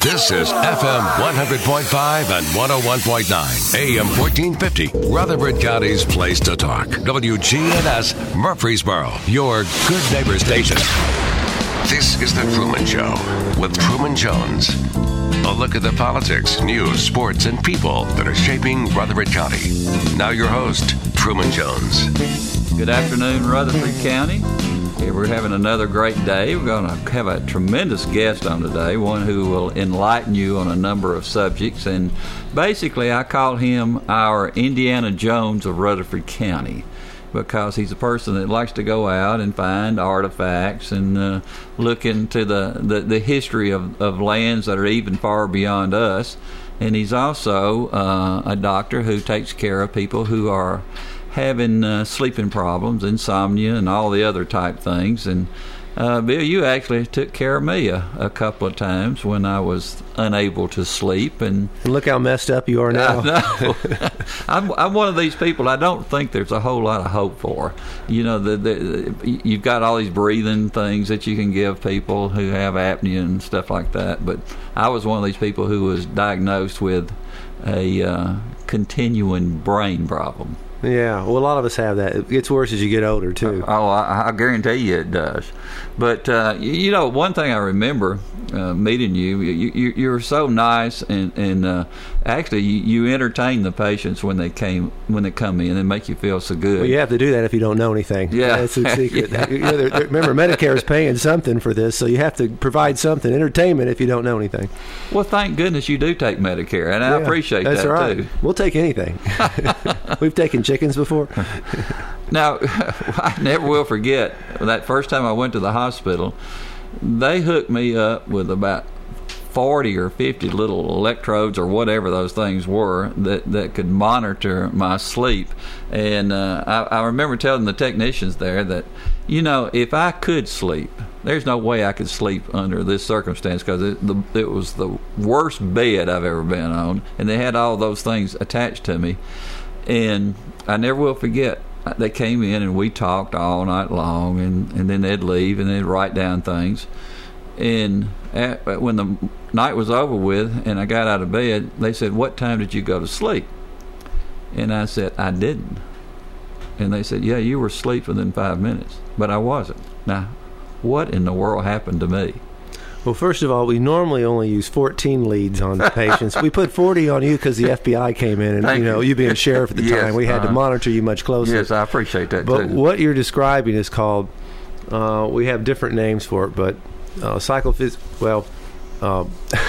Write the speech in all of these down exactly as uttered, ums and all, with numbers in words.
This is F M one hundred point five and one oh one point nine, A M fourteen fifty, Rutherford County's place to talk. W G N S Murfreesboro, your good neighbor station. This is The Truman Show with Truman Jones. A look at the politics, news, sports, and people that are shaping Rutherford County. Now your host, Truman Jones. Good afternoon, Rutherford County. Okay, we're having another great day. We're going to have a tremendous guest on today, one who will enlighten you on a number of subjects. And basically, I call him our Indiana Jones of Rutherford County, because he's a person that likes to go out and find artifacts and uh, look into the, the, the history of, of lands that are even far beyond us. And he's also uh, a doctor who takes care of people who are having uh, sleeping problems, insomnia, and all the other type things. And uh, Bill, you actually took care of me a, a couple of times when I was unable to sleep. And, and look how messed up you are now. I know. I'm, I'm one of these people I don't think there's a whole lot of hope for. You know, the, the, you've got all these breathing things that you can give people who have apnea and stuff like that. But I was one of these people who was diagnosed with a uh, continuing brain problem. Yeah, well, a lot of us have that. It gets worse as you get older, too. Oh, I, I guarantee you it does. But, uh, you, you know, one thing I remember uh, meeting you, you, you, you were so nice, and, and uh, actually you, you entertain the patients when they came when they come in and make you feel so good. Well, you have to do that if you don't know anything. Yeah. That's a secret. Yeah. You know, they're, they're, remember, Medicare is paying something for this, so you have to provide something, entertainment, if you don't know anything. Well, thank goodness you do take Medicare, and I yeah, appreciate that's that, right. too. We'll take anything. We've taken chickens before. Now, I never will forget that first time I went to the hospital. They hooked me up with about forty or fifty little electrodes or whatever those things were that, that could monitor my sleep. And uh, I, I remember telling the technicians there that, you know, if I could sleep, there's no way I could sleep under this circumstance, because it, the, it was the worst bed I've ever been on, and they had all those things attached to me. And I never will forget, they came in and we talked all night long, and, and then they'd leave and they'd write down things. And at, when the night was over with and I got out of bed, they said, "What time did you go to sleep?" And I said, "I didn't." And they said, "Yeah, you were asleep within five minutes, but I wasn't." Now, what in the world happened to me? Well, first of all, we normally only use fourteen leads on patients. We put forty on you because the F B I came in, and Thank you know, you. you being sheriff at the Yes, time, we had uh-huh. to monitor you much closer. Yes, I appreciate that, But too. what you're describing is called, uh, we have different names for it, but uh, cyclophys. Well, uh,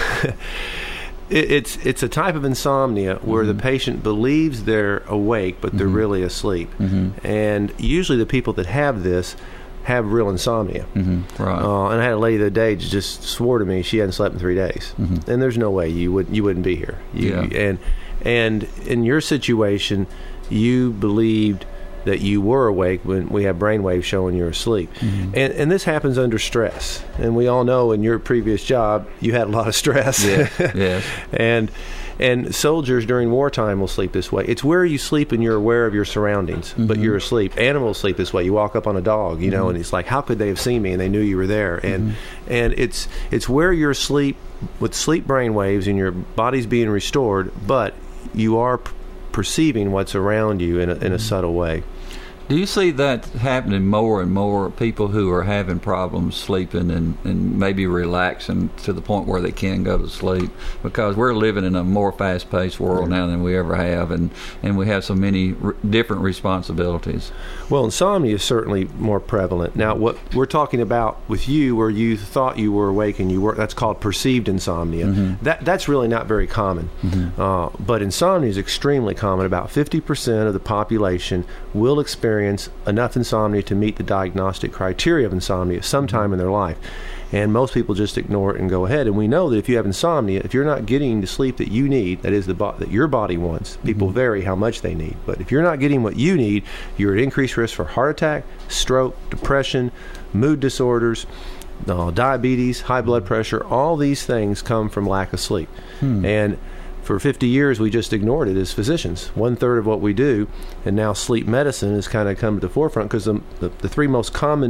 it, it's it's a type of insomnia where mm-hmm. the patient believes they're awake, but they're mm-hmm. really asleep. Mm-hmm. And usually, the people that have this have real insomnia. Mm-hmm. Right. Uh, and I had a lady the other day just swore to me she hadn't slept in three days. Mm-hmm. And there's no way you would you wouldn't be here. You, yeah. And and in your situation, you believed that you were awake when we have brainwaves showing you're asleep. Mm-hmm. And and this happens under stress. And we all know in your previous job you had a lot of stress. Yeah. Yes. and And soldiers during wartime will sleep this way. It's where you sleep and you're aware of your surroundings, mm-hmm. but you're asleep. Animals sleep this way. You walk up on a dog, you know, mm-hmm. and it's like, how could they have seen me? And they knew you were there. And mm-hmm. and it's it's where you're asleep with sleep brain waves and your body's being restored, but you are p- perceiving what's around you in a, in a subtle way. Do you see that happening more and more, people who are having problems sleeping and, and maybe relaxing to the point where they can go to sleep? Because we're living in a more fast-paced world now than we ever have, and, and we have so many r- different responsibilities. Well, insomnia is certainly more prevalent. Now, what we're talking about with you, where you thought you were awake and you were, that's called perceived insomnia. Mm-hmm. That That's really not very common. Mm-hmm. Uh, but insomnia is extremely common. About fifty percent of the population will experience enough insomnia to meet the diagnostic criteria of insomnia sometime in their life. And most people just ignore it and go ahead. And we know that if you have insomnia, if you're not getting the sleep that you need, that is the bo- that your body wants, people mm-hmm. vary how much they need. But if you're not getting what you need, you're at increased risk for heart attack, stroke, depression, mood disorders, uh, diabetes, high blood pressure. All these things come from lack of sleep. Hmm. And for fifty years, we just ignored it as physicians. One third of what we do, and now sleep medicine has kind of come to the forefront because the, the, the three most common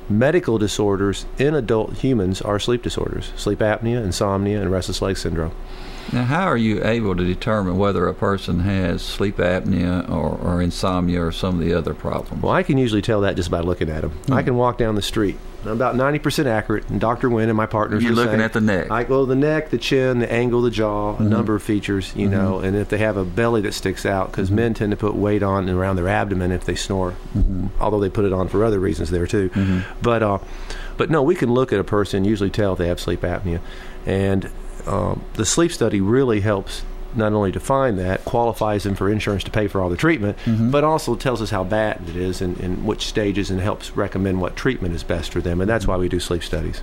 medical disorders in adult humans are sleep disorders: sleep apnea, insomnia, and restless leg syndrome. Now, how are you able to determine whether a person has sleep apnea or, or insomnia or some of the other problems? Well, I can usually tell that just by looking at them. Mm. I can walk down the street. I'm about ninety percent accurate, and Doctor Wynn and my partners You're are looking saying, at the neck. I go the neck, the chin, the angle, the jaw, mm-hmm. a number of features, you mm-hmm. know, and if they have a belly that sticks out, because mm-hmm. men tend to put weight on and around their abdomen if they snore, mm-hmm. although they put it on for other reasons there too. Mm-hmm. But, uh, but no, we can look at a person, usually tell if they have sleep apnea, and um, the sleep study really helps not only define that, qualifies them for insurance to pay for all the treatment, mm-hmm. but also tells us how bad it is and, and which stages, and helps recommend what treatment is best for them. And that's why we do sleep studies.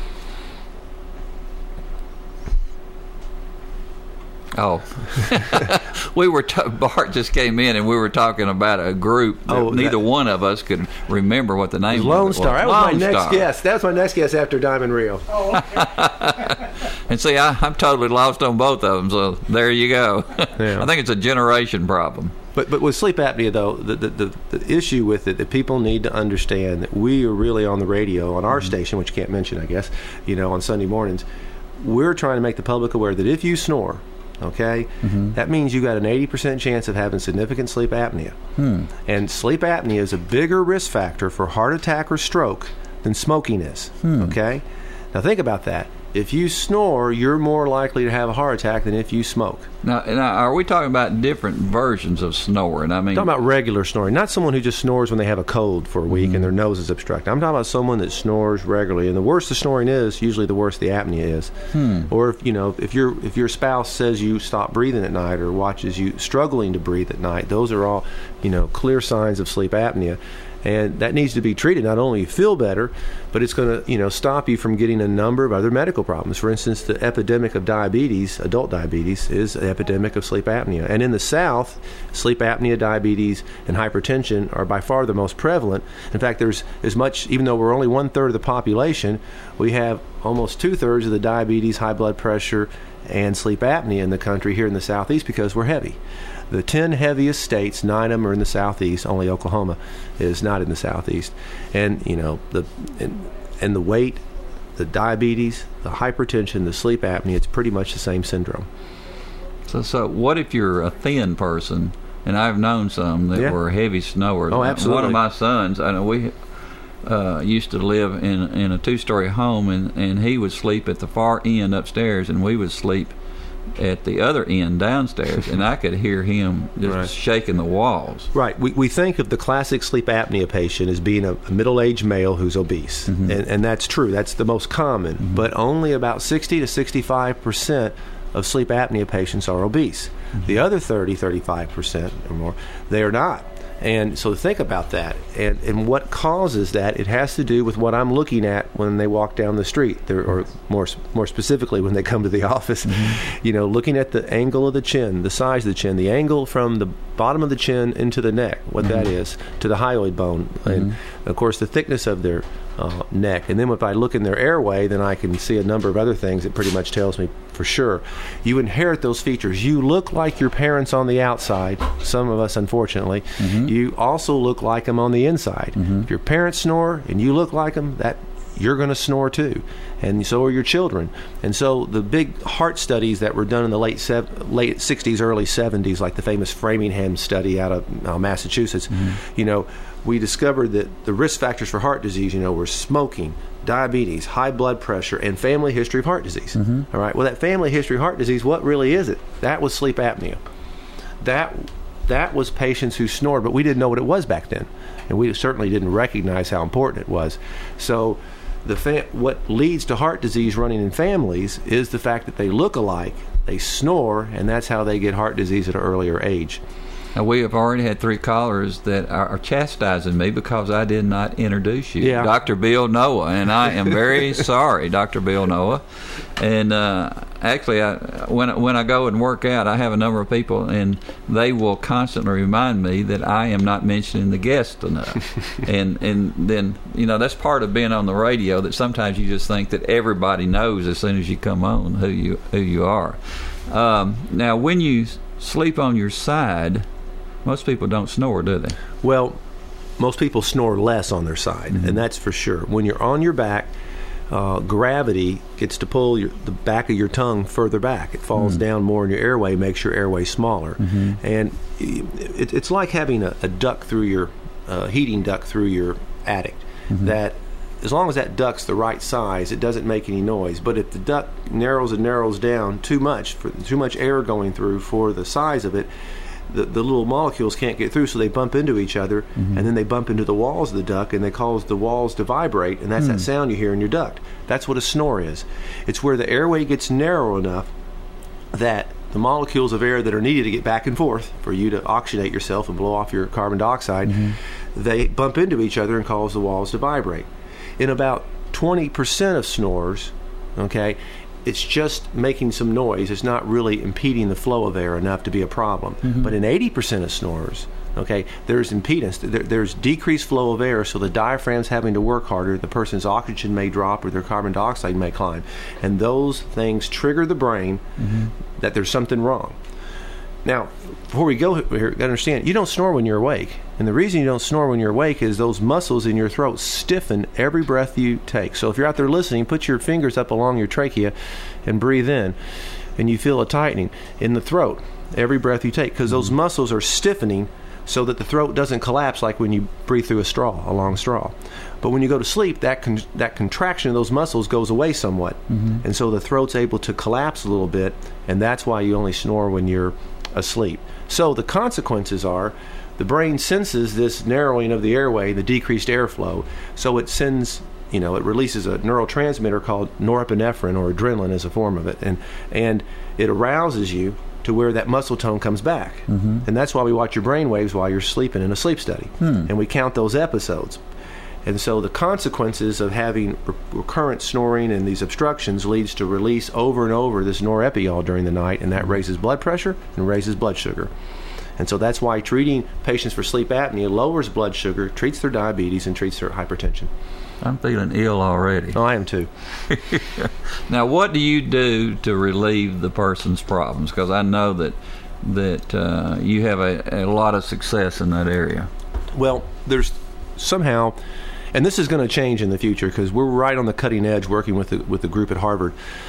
Oh, we were. T- Bart just came in, and we were talking about a group that oh, neither that, one of us could remember what the name was. Lone Star. That was Lone my Star. next guess. That was my next guess after Diamond Rio. Oh, okay. And see, I, I'm totally lost on both of them. So there you go. Yeah. I think it's a generation problem. But but with sleep apnea, though, the, the, the, the issue with it that people need to understand that we are really on the radio on our mm-hmm. station, which you can't mention, I guess, you know, on Sunday mornings. We're trying to make the public aware that if you snore, okay, mm-hmm. that means you got an eighty percent chance of having significant sleep apnea. Hmm. And sleep apnea is a bigger risk factor for heart attack or stroke than smoking is. Hmm. Okay? Now think about that. If you snore, you're more likely to have a heart attack than if you smoke. Now, now are we talking about different versions of snoring? I mean, I'm talking about regular snoring, not someone who just snores when they have a cold for a week mm-hmm. and their nose is obstructed. I'm talking about someone that snores regularly, and the worse the snoring is, usually the worse the apnea is. Hmm. Or if you know, if your if your spouse says you stop breathing at night or watches you struggling to breathe at night, those are all, you know, clear signs of sleep apnea. And that needs to be treated. Not only you feel better, but it's going to, you know, stop you from getting a number of other medical problems. For instance, the epidemic of diabetes, adult diabetes, is an epidemic of sleep apnea. And in the South, sleep apnea, diabetes, and hypertension are by far the most prevalent. In fact, there's as much, even though we're only one third of the population, we have almost two thirds of the diabetes, high blood pressure, and sleep apnea in the country here in the Southeast because we're heavy. The ten heaviest states, nine of them are in the Southeast. Only Oklahoma is not in the Southeast. And, you know, the and, and the weight, the diabetes, the hypertension, the sleep apnea, it's pretty much the same syndrome. So, so what if you're a thin person? And I've known some that yeah. were heavy snowers. Oh, absolutely. One of my sons, I know we uh, used to live in in a two-story home, and, and he would sleep at the far end upstairs, and we would sleep at the other end downstairs, and I could hear him just right. shaking the walls. Right. We we think of the classic sleep apnea patient as being a, a middle-aged male who's obese, mm-hmm. and, and that's true. That's the most common, mm-hmm. but only about sixty to sixty-five percent of sleep apnea patients are obese. Mm-hmm. The other thirty, thirty-five percent or more, they are not. And so think about that. And, and what causes that, it has to do with what I'm looking at when they walk down the street, They're, or more more specifically when they come to the office. Mm-hmm. You know, looking at the angle of the chin, the size of the chin, the angle from the bottom of the chin into the neck, what mm-hmm. that is, to the hyoid bone, mm-hmm. and of course the thickness of their uh, neck. And then if I look in their airway, then I can see a number of other things that pretty much tells me for sure. You inherit those features. You look like your parents on the outside, some of us unfortunately. Mm-hmm. You also look like them on the inside. Mm-hmm. If your parents snore and you look like them, that you're going to snore too, and so are your children. And so the big heart studies that were done in the late sev- late sixties, early seventies, like the famous Framingham study out of uh, Massachusetts, mm-hmm. you know, we discovered that the risk factors for heart disease, you know, were smoking, diabetes, high blood pressure, and family history of heart disease. Mm-hmm. All right. Well, that family history of heart disease, what really is it? That was sleep apnea. That that was patients who snored, but we didn't know what it was back then, and we certainly didn't recognize how important it was. So the fa- what leads to heart disease running in families is the fact that they look alike, they snore, and that's how they get heart disease at an earlier age. Now, we have already had three callers that are, are chastising me because I did not introduce you. Yeah. Doctor Bill Noah, and I am very sorry, Doctor Bill Noah. And uh, actually, I, when, when I go and work out, I have a number of people, and they will constantly remind me that I am not mentioning the guest enough. and and then, you know, that's part of being on the radio, that sometimes you just think that everybody knows as soon as you come on who you, who you are. Um, now, when you sleep on your side, most people don't snore, do they? Well, most people snore less on their side, mm-hmm. and that's for sure. When you're on your back, uh, gravity gets to pull your, the back of your tongue further back. It falls mm-hmm. down more in your airway, makes your airway smaller. Mm-hmm. And it, it's like having a, a duct through your, uh, heating duct through your attic, mm-hmm. that as long as that duct's the right size, it doesn't make any noise. But if the duct narrows and narrows down too much, for too much air going through for the size of it, the, the little molecules can't get through, so they bump into each other, mm-hmm. and then they bump into the walls of the duct, and they cause the walls to vibrate, and that's mm. that sound you hear in your duct. That's what a snore is. It's where the airway gets narrow enough that the molecules of air that are needed to get back and forth for you to oxygenate yourself and blow off your carbon dioxide, mm-hmm. they bump into each other and cause the walls to vibrate. In about twenty percent of snores, okay, it's just making some noise. It's not really impeding the flow of air enough to be a problem. Mm-hmm. But in eighty percent of snores, okay, there's impedance. There, there's decreased flow of air, so the diaphragm's having to work harder. The person's oxygen may drop or their carbon dioxide may climb. And those things trigger the brain mm-hmm. that there's something wrong. Now, before we go here, you got to understand, you don't snore when you're awake. And the reason you don't snore when you're awake is those muscles in your throat stiffen every breath you take. So if you're out there listening, put your fingers up along your trachea and breathe in. And you feel a tightening in the throat every breath you take, because those muscles are stiffening so that the throat doesn't collapse like when you breathe through a straw, a long straw. But when you go to sleep, that con- that contraction of those muscles goes away somewhat. Mm-hmm. And so the throat's able to collapse a little bit, and that's why you only snore when you're asleep. So the consequences are the brain senses this narrowing of the airway, the decreased airflow, so it sends, you know, it releases a neurotransmitter called norepinephrine, or adrenaline as a form of it, and and it arouses you to where that muscle tone comes back. Mm-hmm. And that's why we watch your brain waves while you're sleeping in a sleep study. Hmm. And we count those episodes. And so the consequences of having re- recurrent snoring and these obstructions leads to release over and over this norepiol during the night, and that raises blood pressure and raises blood sugar. And so that's why treating patients for sleep apnea lowers blood sugar, treats their diabetes, and treats their hypertension. I'm feeling ill already. Oh, I am too. Now, what do you do to relieve the person's problems? Because I know that that uh, you have a, a lot of success in that area. Well, there's somehow... And this is going to change in the future, because we're right on the cutting edge working with the, with the group at Harvard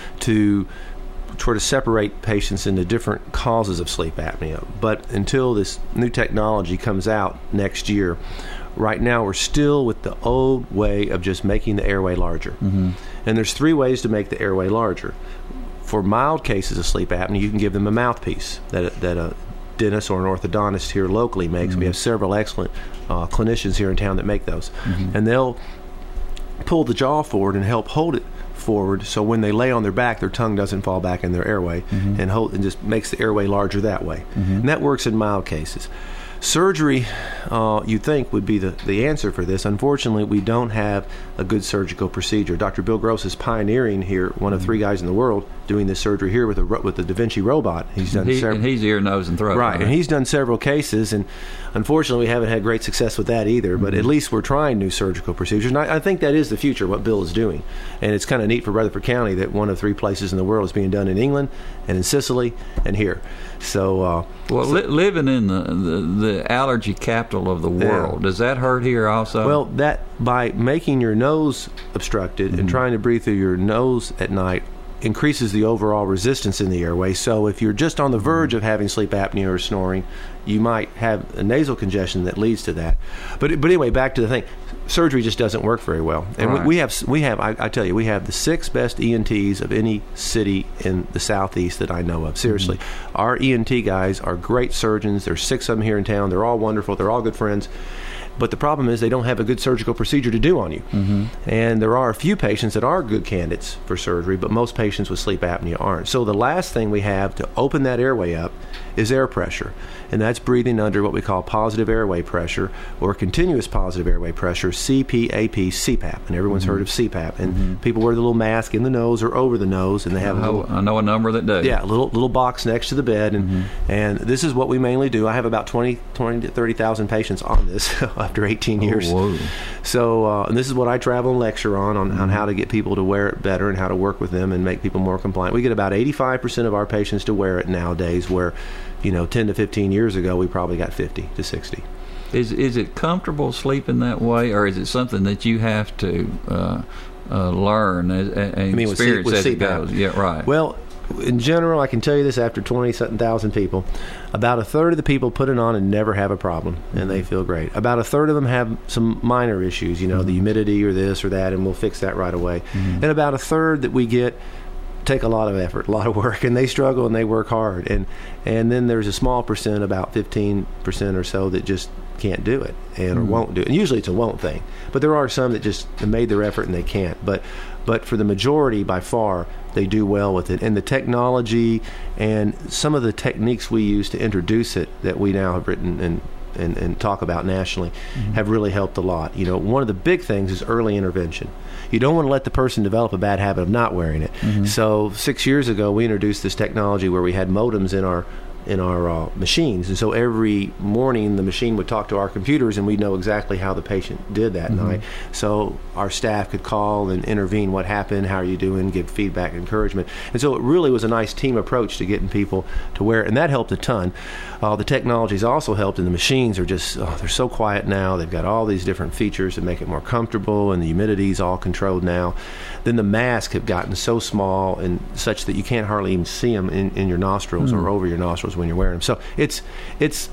to try to separate patients into different causes of sleep apnea. But until this new technology comes out next year, right now we're still with the old way of just making the airway larger. Mm-hmm. And there's three ways to make the airway larger. For mild cases of sleep apnea, you can give them a mouthpiece that, that a dentist or an orthodontist here locally makes. Mm-hmm. We have several excellent uh, clinicians here in town that make those. Mm-hmm. And they'll pull the jaw forward and help hold it forward, so when they lay on their back, their tongue doesn't fall back in their airway, mm-hmm. and hold and just makes the airway larger that way. Mm-hmm. And that works in mild cases. Surgery, uh, you'd think, would be the, the answer for this. Unfortunately, we don't have a good surgical procedure. Doctor Bill Gross is pioneering here, one of three guys in the world doing this surgery here with a with the Da Vinci robot. He's done he, several, and he's ear, nose, and throat. Right, right, and he's done several cases, and unfortunately, we haven't had great success with that either. But mm-hmm. at least we're trying new surgical procedures, and I, I think that is the future, what Bill is doing. And it's kind of neat for Rutherford County that one of three places in the world is being done in England, and in Sicily, and here. So, uh, well, so li- living in the, the the allergy capital of the world, yeah. does that hurt here also? Well, that by making your nose obstructed mm-hmm. and trying to breathe through your nose at night increases the overall resistance in the airway. So if you're just on the verge of having sleep apnea or snoring, you might have a nasal congestion that leads to that. But but anyway, back to the thing. Surgery just doesn't work very well. And right. we, we have, we have I, I tell you, we have the six best E N Ts of any city in the Southeast that I know of. Seriously. Mm-hmm. Our E N T guys are great surgeons. There's six of them here in town. They're all wonderful. They're all good friends. But the problem is they don't have a good surgical procedure to do on you. Mm-hmm. And there are a few patients that are good candidates for surgery, but most patients with sleep apnea aren't. So the last thing we have to open that airway up is air pressure. And that's breathing under what we call positive airway pressure, or continuous positive airway pressure, C P A P, C PAP. And everyone's mm-hmm. heard of C PAP. And mm-hmm. people wear the little mask in the nose or over the nose, and they have I, a little... I know a number that do. Yeah, a little, little box next to the bed. And, mm-hmm. and this is what we mainly do. I have about twenty, twenty to thirty thousand patients on this after eighteen years. Oh, whoa. So, uh, and this is what I travel and lecture on, on, mm-hmm. on how to get people to wear it better and how to work with them and make people more compliant. We get about eighty-five percent of our patients to wear it nowadays, where, you know, ten to fifteen years ago, we probably got fifty to sixty. Is is it comfortable sleeping that way, or is it something that you have to uh, uh, learn and, and I mean, experience with as sleep, it with goes? Yeah, right. Well, in general, I can tell you this: after twenty something thousand people, about a third of the people put it on and never have a problem, and mm-hmm. they feel great. About a third of them have some minor issues, you know, mm-hmm. the humidity or this or that, and we'll fix that right away. Mm-hmm. And about a third that we get take a lot of effort, a lot of work, and they struggle and they work hard. And and then there's a small percent, about fifteen percent or so, that just can't do it and or mm-hmm. won't do it. And usually it's a won't thing. But there are some that just made their effort and they can't. But but for the majority, by far, they do well with it. And the technology and some of the techniques we use to introduce it that we now have written and and, and talk about nationally mm-hmm. have really helped a lot. You know, one of the big things is early intervention. You don't want to let the person develop a bad habit of not wearing it. Mm-hmm. So six years ago, we introduced this technology where we had modems in our in our uh, machines, and so every morning the machine would talk to our computers, and we'd know exactly how the patient did that mm-hmm. night. So our staff could call and intervene: what happened, how are you doing, give feedback, encouragement. And so it really was a nice team approach to getting people to wear it, and that helped a ton. Uh, the technology's also helped, and the machines are just oh, they're so quiet now. They've got all these different features that make it more comfortable, and the humidity's all controlled now. Then the masks have gotten so small and such that you can't hardly even see them in, in your nostrils mm. or over your nostrils when you're wearing them. So it's it's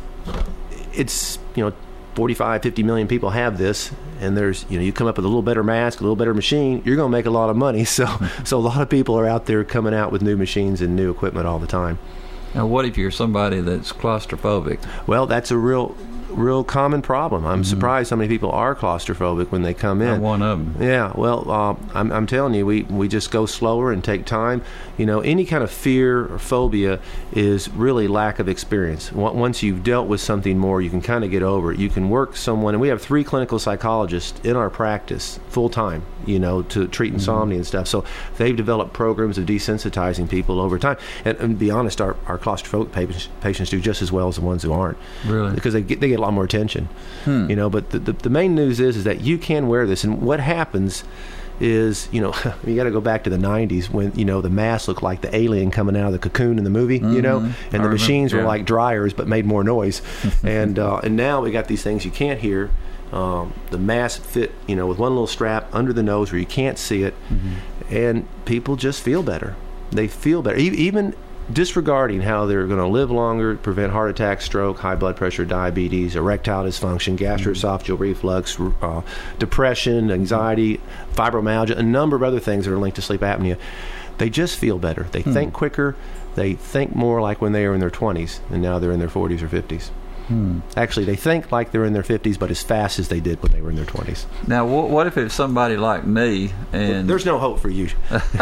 it's you know forty-five, fifty million people have this, and there's you know you come up with a little better mask, a little better machine, you're going to make a lot of money. So so a lot of people are out there coming out with new machines and new equipment all the time. Now, what if you're somebody that's claustrophobic? Well, that's a real real common problem. I'm mm-hmm. surprised how many people are claustrophobic when they come in. I'm one of them. Yeah, well, uh, I'm, I'm telling you, we, we just go slower and take time. You know, any kind of fear or phobia is really lack of experience. Once you've dealt with something more, you can kind of get over it. You can work someone, and we have three clinical psychologists in our practice full time, you know, to treat insomnia mm-hmm. and stuff. So they've developed programs of desensitizing people over time. And, and to be honest, our, our claustrophobic patients, patients do just as well as the ones who aren't. Really? Because they get, they get a lot more attention. Hmm. You know, but the, the, the main news is, is that you can wear this. And what happens is, you know, you got to go back to the nineties when, you know, the masks looked like the alien coming out of the cocoon in the movie, mm-hmm. you know, and I the remember, machines yeah. were like dryers but made more noise. and uh, and now we got these things you can't hear. Um, the mask fit, you know, with one little strap under the nose where you can't see it, mm-hmm. and people just feel better. They feel better. E- even disregarding how they're going to live longer, prevent heart attack, stroke, high blood pressure, diabetes, erectile dysfunction, gastroesophageal reflux, uh, depression, anxiety, fibromyalgia, a number of other things that are linked to sleep apnea. They just feel better. They hmm. think quicker. They think more like when they were in their twenties, and now they're in their forties or fifties. Hmm. Actually, they think like they're in their fifties, but as fast as they did when they were in their twenties. Now, wh- what if it's somebody like me and... Well, there's no hope for you.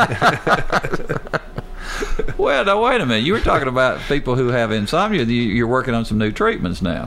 Well, now, wait a minute. You were talking about people who have insomnia. You're working on some new treatments now.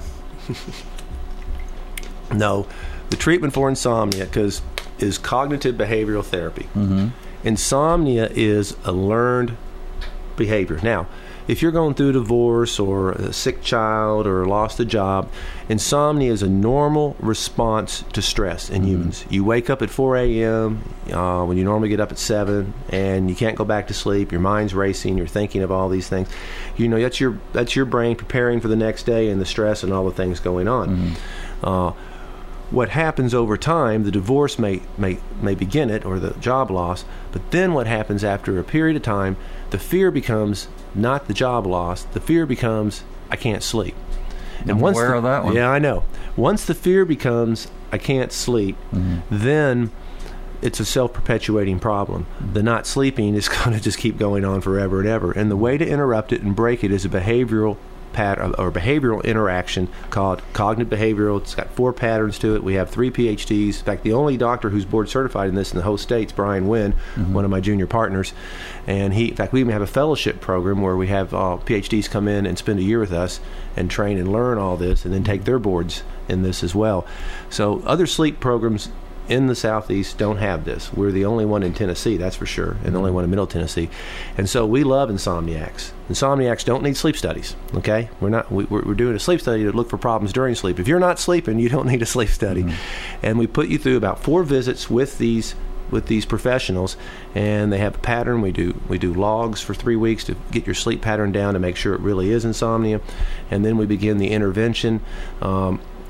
No. The treatment for insomnia cause, is cognitive behavioral therapy. Mm-hmm. Insomnia is a learned behavior. Now, if you're going through a divorce or a sick child or lost a job, insomnia is a normal response to stress in mm-hmm. humans. You wake up at four a.m. Uh, when you normally get up at seven, and you can't go back to sleep. Your mind's racing. You're thinking of all these things. You know, that's your that's your brain preparing for the next day and the stress and all the things going on. Mm-hmm. Uh, what happens over time, the divorce may, may may begin it, or the job loss, but then what happens after a period of time, the fear becomes not the job loss, the fear becomes I can't sleep. And I'm once aware the, of that one. Yeah, I know. Once the fear becomes I can't sleep, mm-hmm. then it's a self-perpetuating problem. Mm-hmm. The not sleeping is going to just keep going on forever and ever. And the way to interrupt it and break it is a behavioral pattern or behavioral interaction called cognitive behavioral. It's got four patterns to it. We have three P H Ds. In fact, the only doctor who's board certified in this in the whole state's Brian Wynn, mm-hmm. one of my junior partners. And he, in fact, we even have a fellowship program where we have uh, P H Ds come in and spend a year with us and train and learn all this and then take their boards in this as well. So other sleep programs in the Southeast don't have this. We're the only one in Tennessee, that's for sure, and the only one in Middle Tennessee. And so we love insomniacs. Insomniacs don't need sleep studies, okay? We're not. We, we're doing a sleep study to look for problems during sleep. If you're not sleeping, you don't need a sleep study. Mm-hmm. And we put you through about four visits with these with these professionals, and they have a pattern. We do we do logs for three weeks to get your sleep pattern down to make sure it really is insomnia, and then we begin the intervention. Um,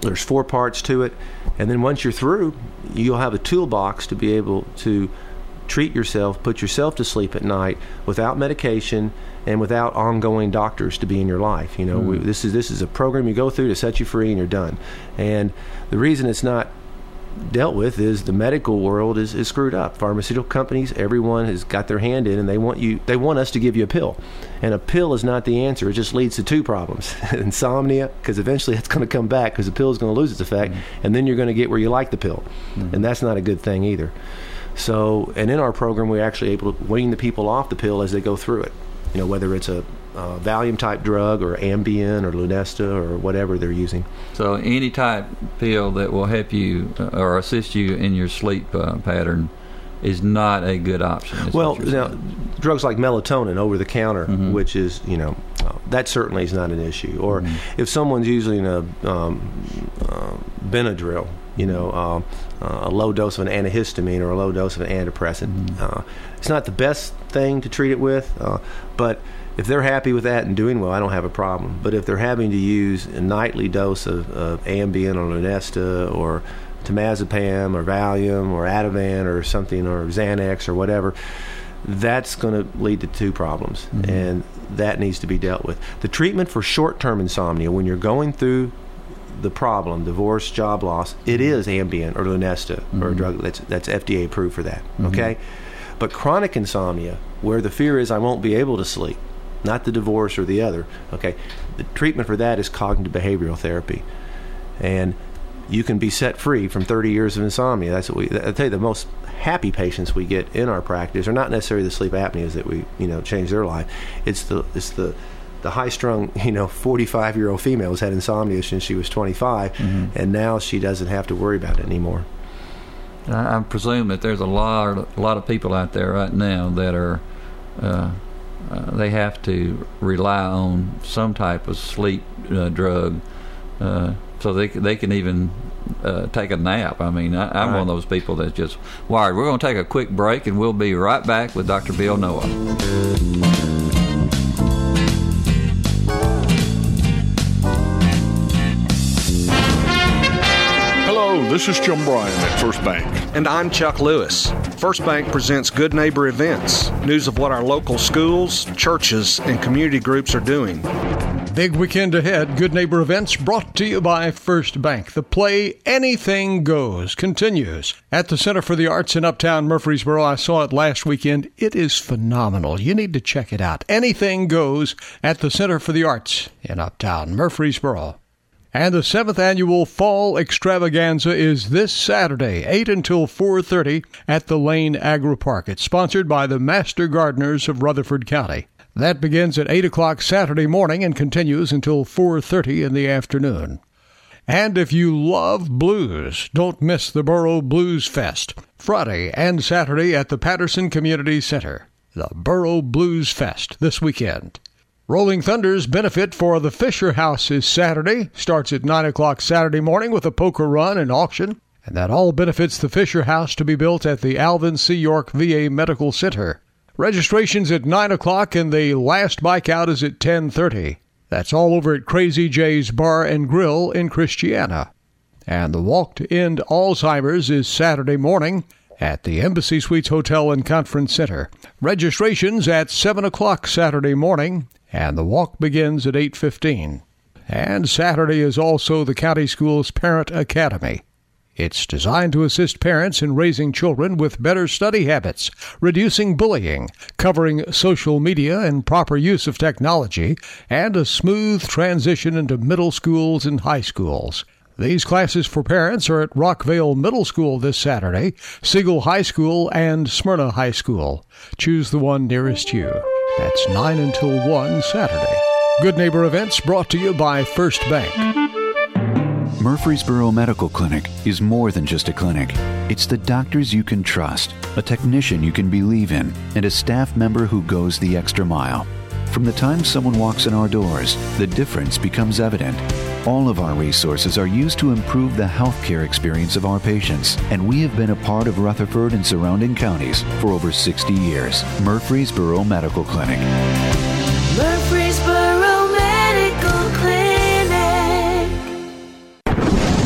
There's four parts to it, and then once you're through, you'll have a toolbox to be able to treat yourself, put yourself to sleep at night without medication and without ongoing doctors to be in your life. You know, mm. we, this is this is a program you go through to set you free, and you're done. And the reason it's not dealt with is the medical world is, is screwed up. Pharmaceutical companies, everyone has got their hand in, and they want you they want us to give you a pill, and a pill is not the answer. It just leads to two problems: insomnia, because eventually it's going to come back because the pill is going to lose its effect, mm-hmm. and then you're going to get where you like the pill, mm-hmm. and that's not a good thing either. So, and in our program, we're actually able to wean the people off the pill as they go through it. You know, whether it's a uh, Valium type drug or Ambien or Lunesta or whatever they're using. So any type pill that will help you uh, or assist you in your sleep uh, pattern is not a good option. Well, now, drugs like melatonin over the counter, mm-hmm. which is, you know, uh, that certainly is not an issue. Or mm-hmm. if someone's using a um, uh, Benadryl, you know, uh, uh, a low dose of an antihistamine or a low dose of an antidepressant, mm-hmm. uh, it's not the best thing to treat it with, uh, but if they're happy with that and doing well, I don't have a problem. But if they're having to use a nightly dose of, of Ambien or Lunesta or temazepam or Valium or Ativan or something or Xanax or whatever, that's going to lead to two problems, mm-hmm. and that needs to be dealt with. The treatment for short-term insomnia, when you're going through the problem, divorce, job loss, it is Ambien or Lunesta, mm-hmm. or a drug that's that's F D A approved for that. Mm-hmm. Okay, but chronic insomnia, where the fear is I won't be able to sleep, not the divorce or the other. Okay, the treatment for that is cognitive behavioral therapy, and you can be set free from thirty years of insomnia. That's what we. I tell you, the most happy patients we get in our practice are not necessarily the sleep apneas that we, you know, change their life. It's the it's the the high-strung, you know, forty-five-year-old female who's had insomnia since she was twenty-five, mm-hmm. and now she doesn't have to worry about it anymore. I, I presume that there's a lot, a lot of people out there right now that are, uh, uh, they have to rely on some type of sleep uh, drug, uh, so they they can even uh, take a nap. I mean, I, I'm right. one of those people that's just wired. We're going to take a quick break, and we'll be right back with Doctor Bill Noah. This is Jim Bryan at First Bank. And I'm Chuck Lewis. First Bank presents Good Neighbor Events, news of what our local schools, churches, and community groups are doing. Big weekend ahead. Good Neighbor Events brought to you by First Bank. The play Anything Goes continues at the Center for the Arts in Uptown Murfreesboro. I saw it last weekend. It is phenomenal. You need to check it out. Anything Goes at the Center for the Arts in Uptown Murfreesboro. And the seventh annual Fall Extravaganza is this Saturday, eight until four thirty at the Lane Agri Park. It's sponsored by the Master Gardeners of Rutherford County. That begins at eight o'clock Saturday morning and continues until four thirty in the afternoon. And if you love blues, don't miss the Borough Blues Fest, Friday and Saturday at the Patterson Community Center. The Borough Blues Fest this weekend. Rolling Thunder's benefit for the Fisher House is Saturday. Starts at nine o'clock Saturday morning with a poker run and auction. And that all benefits the Fisher House to be built at the Alvin C. York V A Medical Center. Registration's at nine o'clock and the last bike out is at ten thirty. That's all over at Crazy J's Bar and Grill in Christiana. And the Walk to End Alzheimer's is Saturday morning at the Embassy Suites Hotel and Conference Center. Registration's at seven o'clock Saturday morning. And the walk begins at eight fifteen. And Saturday is also the County Schools Parent Academy. It's designed to assist parents in raising children with better study habits, reducing bullying, covering social media and proper use of technology, and a smooth transition into middle schools and high schools. These classes for parents are at Rockvale Middle School this Saturday, Siegel High School, and Smyrna High School. Choose the one nearest you. That's nine until one Saturday. Good Neighbor Events brought to you by First Bank. Murfreesboro Medical Clinic is more than just a clinic. It's the doctors you can trust, a technician you can believe in, and a staff member who goes the extra mile. From the time someone walks in our doors, the difference becomes evident. All of our resources are used to improve the healthcare experience of our patients, and we have been a part of Rutherford and surrounding counties for over sixty years. Murfreesboro Medical Clinic. Murfreesboro Medical Clinic.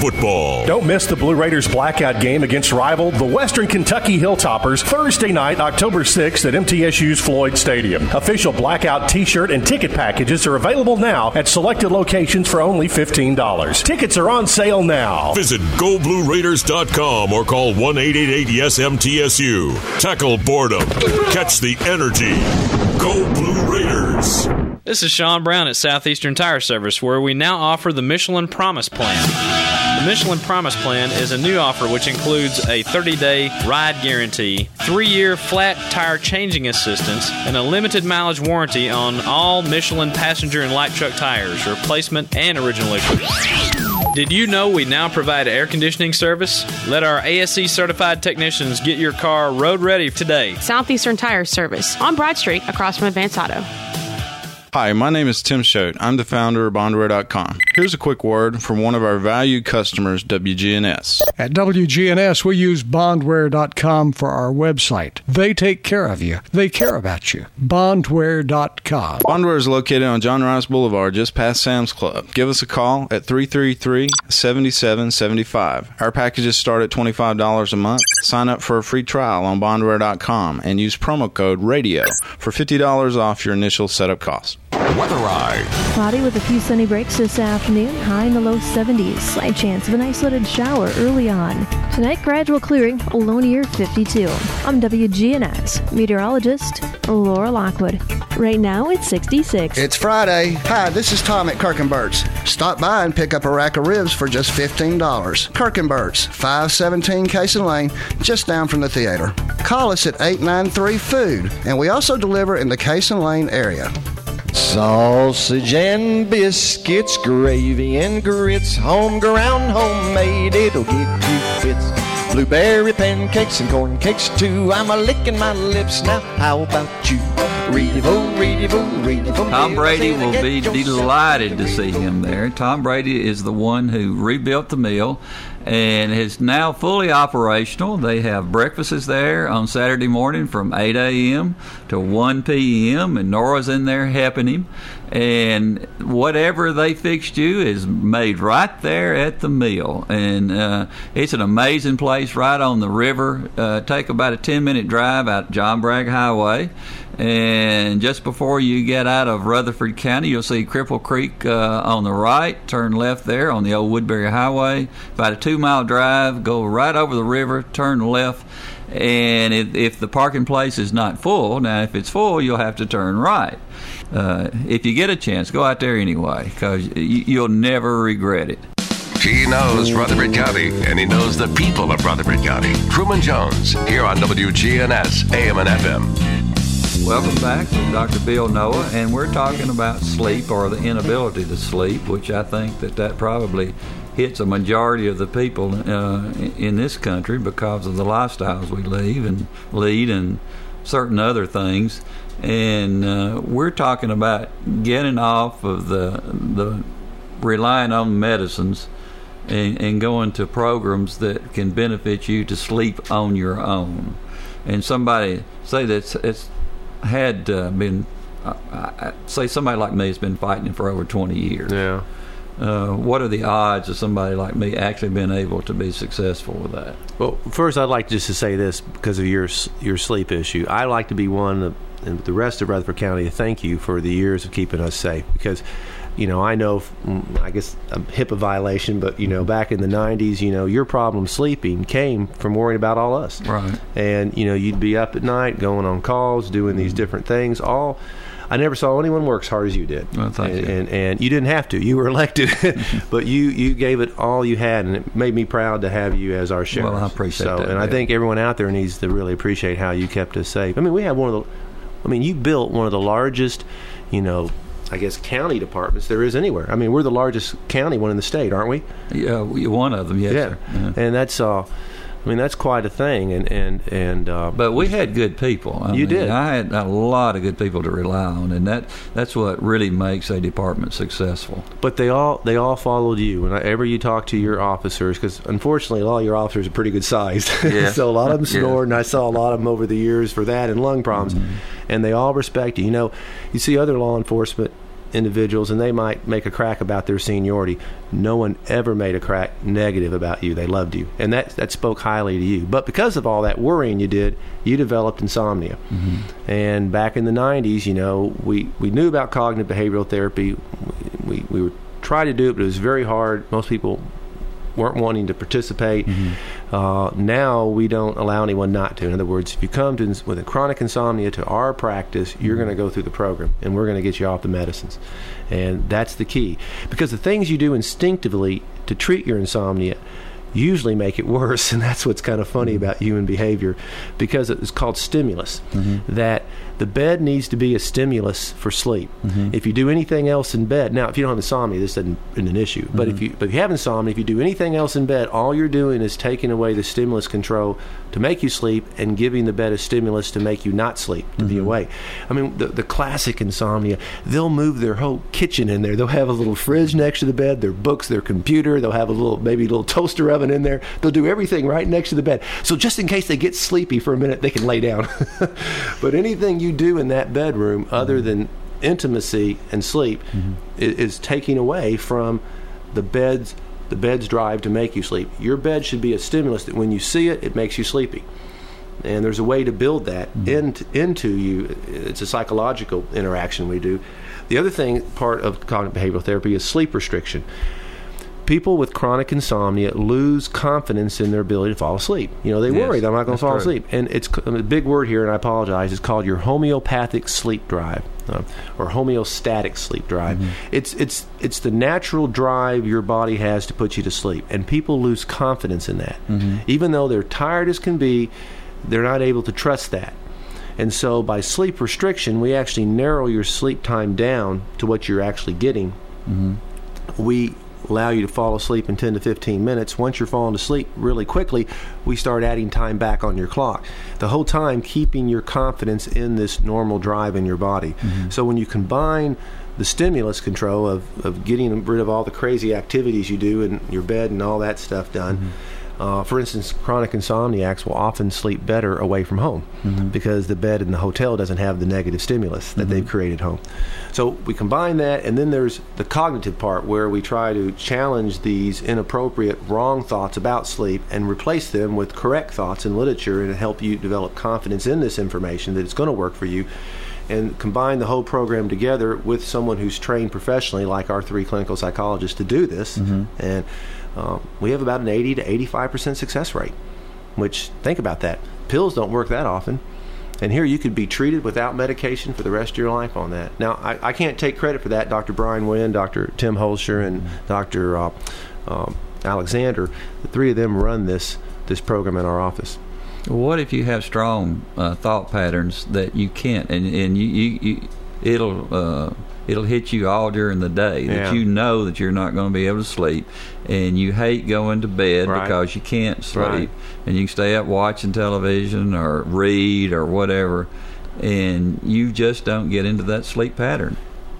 football. Don't miss the Blue Raiders blackout game against rival the Western Kentucky Hilltoppers Thursday night, October sixth at M T S U's Floyd Stadium. Official blackout t-shirt and ticket packages are available now at selected locations for only fifteen dollars. Tickets are on sale now. Visit go blue raiders dot com or call one eight eight eight yes M T S U. Tackle boredom. Catch the energy. Go Blue Raiders. This is Sean Brown at Southeastern Tire Service, where we now offer the Michelin Promise Plan. The Michelin Promise Plan is a new offer which includes a thirty-day ride guarantee, three-year flat tire changing assistance, and a limited mileage warranty on all Michelin passenger and light truck tires, replacement and original equipment. Did you know we now provide air conditioning service? Let our A S C certified technicians get your car road ready today. Southeastern Tire Service on Broad Street across from Advance Auto. Hi, my name is Tim Schote. I'm the founder of Bondware dot com. Here's a quick word from one of our valued customers, W G N S. At W G N S, we use Bondware dot com for our website. They take care of you. They care about you. Bondware dot com. Bondware is located on John Rice Boulevard, just past Sam's Club. Give us a call at three three three, seven seven seven five. Our packages start at twenty-five dollars a month. Sign up for a free trial on Bondware dot com and use promo code RADIO for fifty dollars off your initial setup cost. Weather Ride. Cloudy with a few sunny breaks this afternoon, high in the low seventies. Slight chance of an isolated shower early on. Tonight, gradual clearing, a low near fifty-two. I'm W G N S meteorologist Laura Lockwood. Right now, it's sixty-six. It's Friday. Hi, this is Tom at Kirkenbert's. Stop by and pick up a rack of ribs for just fifteen dollars. Kirkenbert's, five seventeen Cason Lane, just down from the theater. Call us at eight nine three food, and we also deliver in the Cason Lane area. Sausage and biscuits, gravy and grits, home-ground, homemade, it'll give you fits. Blueberry pancakes and corn cakes too. I'm a licking my lips now. How about you? Ready-vo, ready-vo, ready-vo. Tom Brady will be delighted to see him there. Tom Brady is the one who rebuilt the mill and is now fully operational. They have breakfasts there on Saturday morning from eight a.m. to one p.m. and Nora's in there helping him. And whatever they fixed you is made right there at the mill. And uh, it's an amazing place right on the river. Uh, take about a ten-minute drive out John Bragg Highway. And just before you get out of Rutherford County, you'll see Cripple Creek uh, on the right. Turn left there on the old Woodbury Highway. About a two-mile drive. Go right over the river. Turn left. And if, if the parking place is not full, now if it's full, you'll have to turn right. Uh, if you get a chance, go out there anyway, because you, you'll never regret it. He knows Rutherford County, and he knows the people of Rutherford County. Truman Jones, here on W G N S, A M and F M. Welcome back to Doctor Bill Noah, and we're talking about sleep or the inability to sleep, which I think that that probably hits a majority of the people uh, in this country because of the lifestyles we lead and lead and certain other things. And uh, we're talking about getting off of the the relying on medicines and, and going to programs that can benefit you to sleep on your own. And somebody say that's it's had uh, been uh, I, say somebody like me has been fighting for over twenty years. Yeah. Uh, what are the odds of somebody like me actually being able to be successful with that? Well, first I'd like just to say this because of your your sleep issue. I like to be one of, and the rest of Rutherford County to thank you for the years of keeping us safe, because you know, I know, I guess a HIPAA violation, but, you know, back in the nineties, you know, your problem sleeping came from worrying about all us. Right. And, you know, you'd be up at night going on calls, doing these different things. All, I never saw anyone work as hard as you did. Well, thank and, you. And, and you didn't have to. You were elected. But you, you gave it all you had, and it made me proud to have you as our sheriff. Well, I appreciate so, that. And yeah. I think everyone out there needs to really appreciate how you kept us safe. I mean, we have one of the, I mean, you built one of the largest, you know, I guess county departments there is anywhere. I mean, we're the largest county one in the state, aren't we? Yeah, we, one of them, yes, yeah. sir. Yeah. And that's, uh, I mean, that's quite a thing. And and and. Uh, but we had good people. I you mean, did. I had a lot of good people to rely on, and that that's what really makes a department successful. But they all they all followed you. Whenever you talk to your officers, because unfortunately, a lot of your officers are pretty good sized. Yeah. So a lot of them snored, yeah. and I saw a lot of them over the years for that and lung problems. Mm-hmm. And they all respect you. You know, you see other law enforcement individuals, and they might make a crack about their seniority. No one ever made a crack negative about you. They loved you, and that that spoke highly to you. But because of all that worrying you did, you developed insomnia. Mm-hmm. And back in the nineties, you know, we, we knew about cognitive behavioral therapy. We, we, we were trying to do it, but it was very hard. Most people weren't wanting to participate. Mm-hmm. Uh, now we don't allow anyone not to. In other words, if you come to, with a chronic insomnia to our practice, you're mm-hmm. going to go through the program, and we're going to get you off the medicines. And that's the key. Because the things you do instinctively to treat your insomnia usually make it worse, and that's what's kind of funny about human behavior, because it's called stimulus. Mm-hmm. That the bed needs to be a stimulus for sleep. Mm-hmm. If you do anything else in bed, now if you don't have insomnia, this isn't an issue. Mm-hmm. But if you but if you have insomnia, if you do anything else in bed, all you're doing is taking away the stimulus control to make you sleep and giving the bed a stimulus to make you not sleep, to mm-hmm. be awake. I mean, the, the classic insomnia, they'll move their whole kitchen in there. They'll have a little fridge next to the bed, their books, their computer. They'll have a little, maybe a little toaster oven in there. They'll do everything right next to the bed. So just in case they get sleepy for a minute, they can lay down. But anything you do in that bedroom other than intimacy and sleep mm-hmm. is, is taking away from the bed's the bed's drive to make you sleep. Your bed should be a stimulus that when you see it, it makes you sleepy. And there's a way to build that mm-hmm. into, into you. It's a psychological interaction we do. The other thing, part of cognitive behavioral therapy, is sleep restriction. People with chronic insomnia lose confidence in their ability to fall asleep. You know, they yes, worry that I'm not going to fall true. asleep. And it's a big word here, and I apologize. It's called your homeopathic sleep drive, uh, or homeostatic sleep drive. Mm-hmm. It's it's it's the natural drive your body has to put you to sleep, and people lose confidence in that. Mm-hmm. Even though they're tired as can be, they're not able to trust that. And so by sleep restriction, we actually narrow your sleep time down to what you're actually getting. Mm-hmm. We allow you to fall asleep in ten to fifteen minutes. Once you're falling asleep really quickly, we start adding time back on your clock. The whole time keeping your confidence in this normal drive in your body. Mm-hmm. So when you combine the stimulus control of, of getting rid of all the crazy activities you do in your bed and all that stuff done, mm-hmm. Uh, for instance, chronic insomniacs will often sleep better away from home mm-hmm. because the bed in the hotel doesn't have the negative stimulus that mm-hmm. they've created home. So we combine that, and then there's the cognitive part where we try to challenge these inappropriate, wrong thoughts about sleep and replace them with correct thoughts in literature and help you develop confidence in this information that it's going to work for you, and combine the whole program together with someone who's trained professionally, like our three clinical psychologists, to do this. Mm-hmm. And Uh, we have about an eighty to eighty-five percent success rate, which, think about that. Pills don't work that often. And here you could be treated without medication for the rest of your life on that. Now, I, I can't take credit for that. Doctor Brian Wynn, Doctor Tim Holscher, and Doctor Uh, um, Alexander, the three of them run this, this program in our office. What if you have strong uh, thought patterns that you can't, and, and you, you, you it'll... Uh, It'll hit you all during the day, that yeah. you know that you're not going to be able to sleep, and you hate going to bed right. because you can't sleep, right. and you can stay up watching television or read or whatever, and you just don't get into that sleep pattern.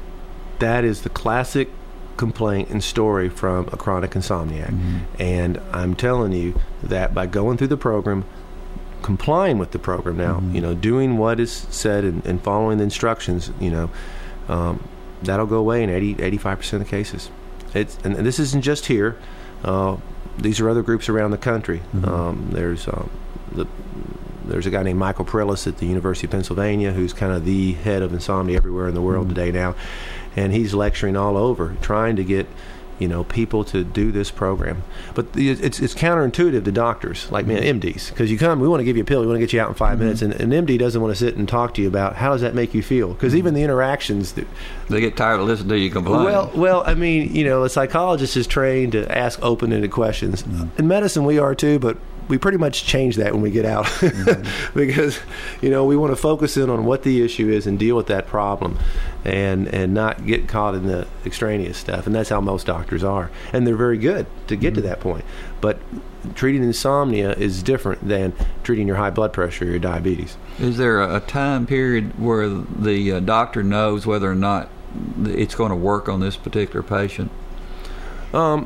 That is the classic complaint and story from a chronic insomniac. Mm-hmm. And I'm telling you that by going through the program, complying with the program now, mm-hmm. you know, doing what is said and, and following the instructions, you know, um, that'll go away in eighty, eighty-five percent of cases. It's, and this isn't just here. Uh, these are other groups around the country. Mm-hmm. Um, there's um, the, there's a guy named Michael Prillis at the University of Pennsylvania who's kind of the head of insomnia everywhere in the world mm-hmm. today now. And he's lecturing all over, trying to get, you know, people to do this program. But it's it's counterintuitive to doctors like me, M Ds, because you come, we want to give you a pill, we want to get you out in five mm-hmm. minutes, and an M D doesn't want to sit and talk to you about how does that make you feel, because mm-hmm. even the interactions that, they get tired of listening to you complain. Well, well, I mean, you know, a psychologist is trained to ask open-ended questions. Mm-hmm. In medicine, we are too, but we pretty much change that when we get out mm-hmm. because, you know, we want to focus in on what the issue is and deal with that problem and and not get caught in the extraneous stuff. And that's how most doctors are. And they're very good to get mm-hmm. to that point. But treating insomnia is different than treating your high blood pressure or your diabetes. Is there a time period where the uh, doctor knows whether or not it's going to work on this particular patient? Um.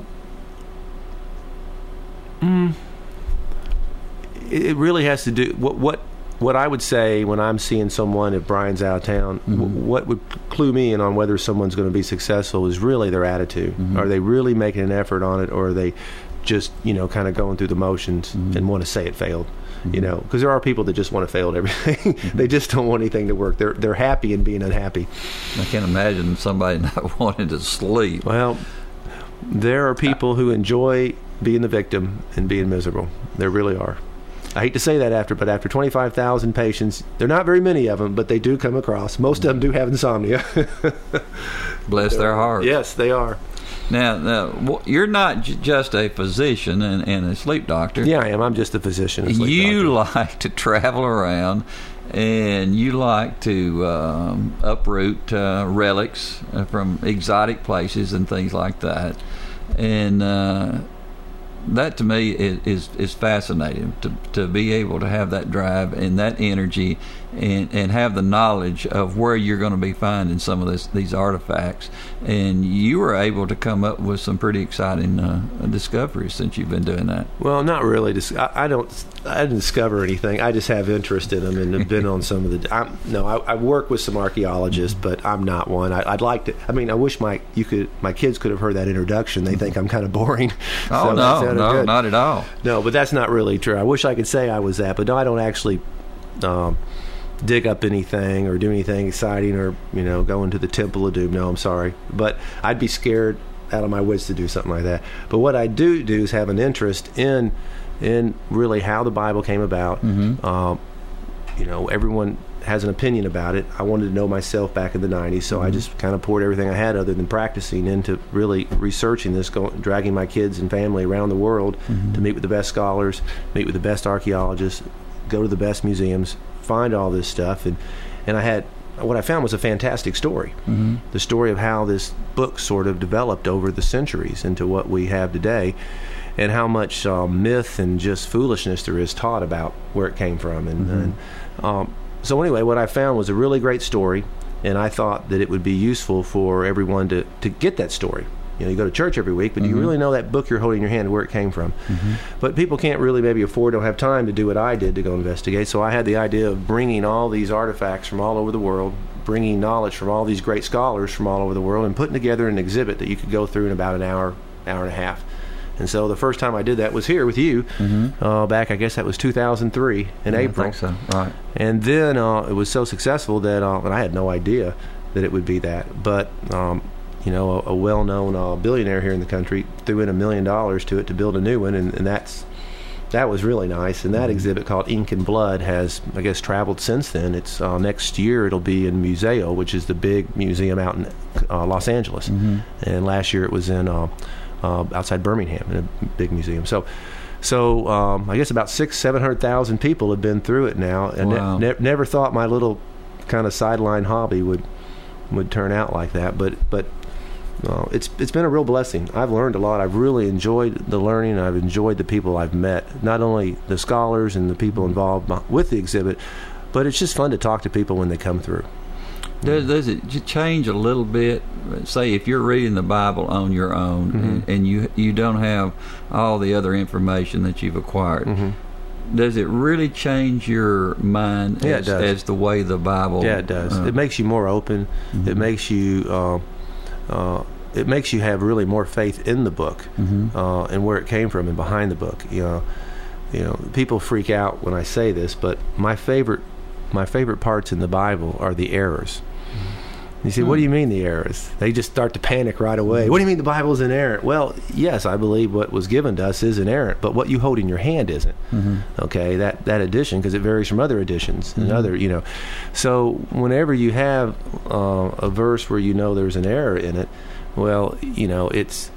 Mm, It really has to do what what what I would say when I'm seeing someone, if Brian's out of town, Mm-hmm. w- what would clue me in on whether someone's going to be successful is really their attitude. Mm-hmm. Are they really making an effort on it, or are they just, you know, kind of going through the motions Mm-hmm. and want to say it failed? You know, because there are people that just want to fail at everything. Mm-hmm. They just don't want anything to work. They're they're happy in being unhappy. I can't imagine somebody not wanting to sleep. Well, there are people who enjoy being the victim and being miserable. There really are. I hate to say that after, but after twenty-five thousand patients, there are not very many of them, but they do come across. Most of them do have insomnia. Bless their hearts. Yes, they are. Now, now you're not j- just a physician and, and a sleep doctor. Yeah, I am. I'm just a physician and a sleep You doctor. like to travel around, and you like to um, uproot uh, relics uh, from exotic places and things like that. And uh, that to me is, is, is fascinating, to to be able to have that drive and that energy and, and have the knowledge of where you're going to be finding some of this, these artifacts. And you were able to come up with some pretty exciting uh, discoveries since you've been doing that. Well, not really. Dis- I, I don't. I didn't discover anything. I just have interest in them and have been on some of the. I'm, no, I, I work with some archaeologists, but I'm not one. I, I'd like to. I mean, I wish my you could. My kids could have heard that introduction. They think I'm kind of boring. Oh So that no, sounded no, good. not at all. No, but that's not really true. I wish I could say I was that, but no, I don't actually um, dig up anything or do anything exciting or, you know, go into the Temple of Doom. No, I'm sorry. But I'd be scared out of my wits to do something like that. But what I do do is have an interest in in really how the Bible came about. Mm-hmm. Um, you know, everyone has an opinion about it. I wanted to know myself back in the nineties, so Mm-hmm. I just kind of poured everything I had other than practicing into really researching this, going, dragging my kids and family around the world Mm-hmm. to meet with the best scholars, meet with the best archaeologists, go to the best museums, find all this stuff. And, and I had, what I found was a fantastic story. Mm-hmm. The story of how this book sort of developed over the centuries into what we have today, and how much uh, myth and just foolishness there is taught about where it came from. And, Mm-hmm. and um, so anyway, what I found was a really great story, and I thought that it would be useful for everyone to, to get that story. You know, you go to church every week, but do Mm-hmm. you really know that book you're holding in your hand, where it came from? Mm-hmm. But people can't really maybe afford, don't have time to do what I did to go investigate. So I had the idea of bringing all these artifacts from all over the world, bringing knowledge from all these great scholars from all over the world, and putting together an exhibit that you could go through in about an hour, hour and a half. And so the first time I did that was here with you, Mm-hmm. uh, back, I guess that was two thousand three in Yeah, April. I think so. Right. And then uh, it was so successful that uh, and I had no idea that it would be that. But, um, you know, a, a well-known uh, billionaire here in the country threw in a million dollars to it to build a new one, and, and that's that was really nice. And that Mm-hmm. exhibit called Ink and Blood has, I guess, traveled since then. It's uh, next year it'll be in Museo, which is the big museum out in uh, Los Angeles. Mm-hmm. And last year it was in uh, uh, outside Birmingham in a big museum. So. So um, I guess about six, seven hundred thousand people have been through it now, and Wow. ne- ne- never thought my little kind of sideline hobby would would turn out like that. But but uh, it's it's been a real blessing. I've learned a lot. I've really enjoyed the learning. I've enjoyed the people I've met, not only the scholars and the people involved with the exhibit, but it's just fun to talk to people when they come through. Does, does it j- change a little bit? Say if you're reading the Bible on your own, Mm-hmm. and, and you you don't have all the other information that you've acquired, Mm-hmm. does it really change your mind Yeah, it as, does. as the way the Bible? Yeah, it does. uh, It makes you more open. Mhm. It makes you. Uh, uh, it makes you have really more faith in the book Mhm. uh, and where it came from and behind the book. You know, you know, people freak out when I say this, but my favorite, my favorite parts in the Bible are the errors. You say, what do you mean the errors? They just start to panic right away. What do you mean the Bible is inerrant? Well, yes, I believe what was given to us is inerrant, but what you hold in your hand isn't. Mhm. Okay, that that edition, because it varies from other editions and Mhm. other, you know. So whenever you have uh, a verse where you know there's an error in it, well, you know, it's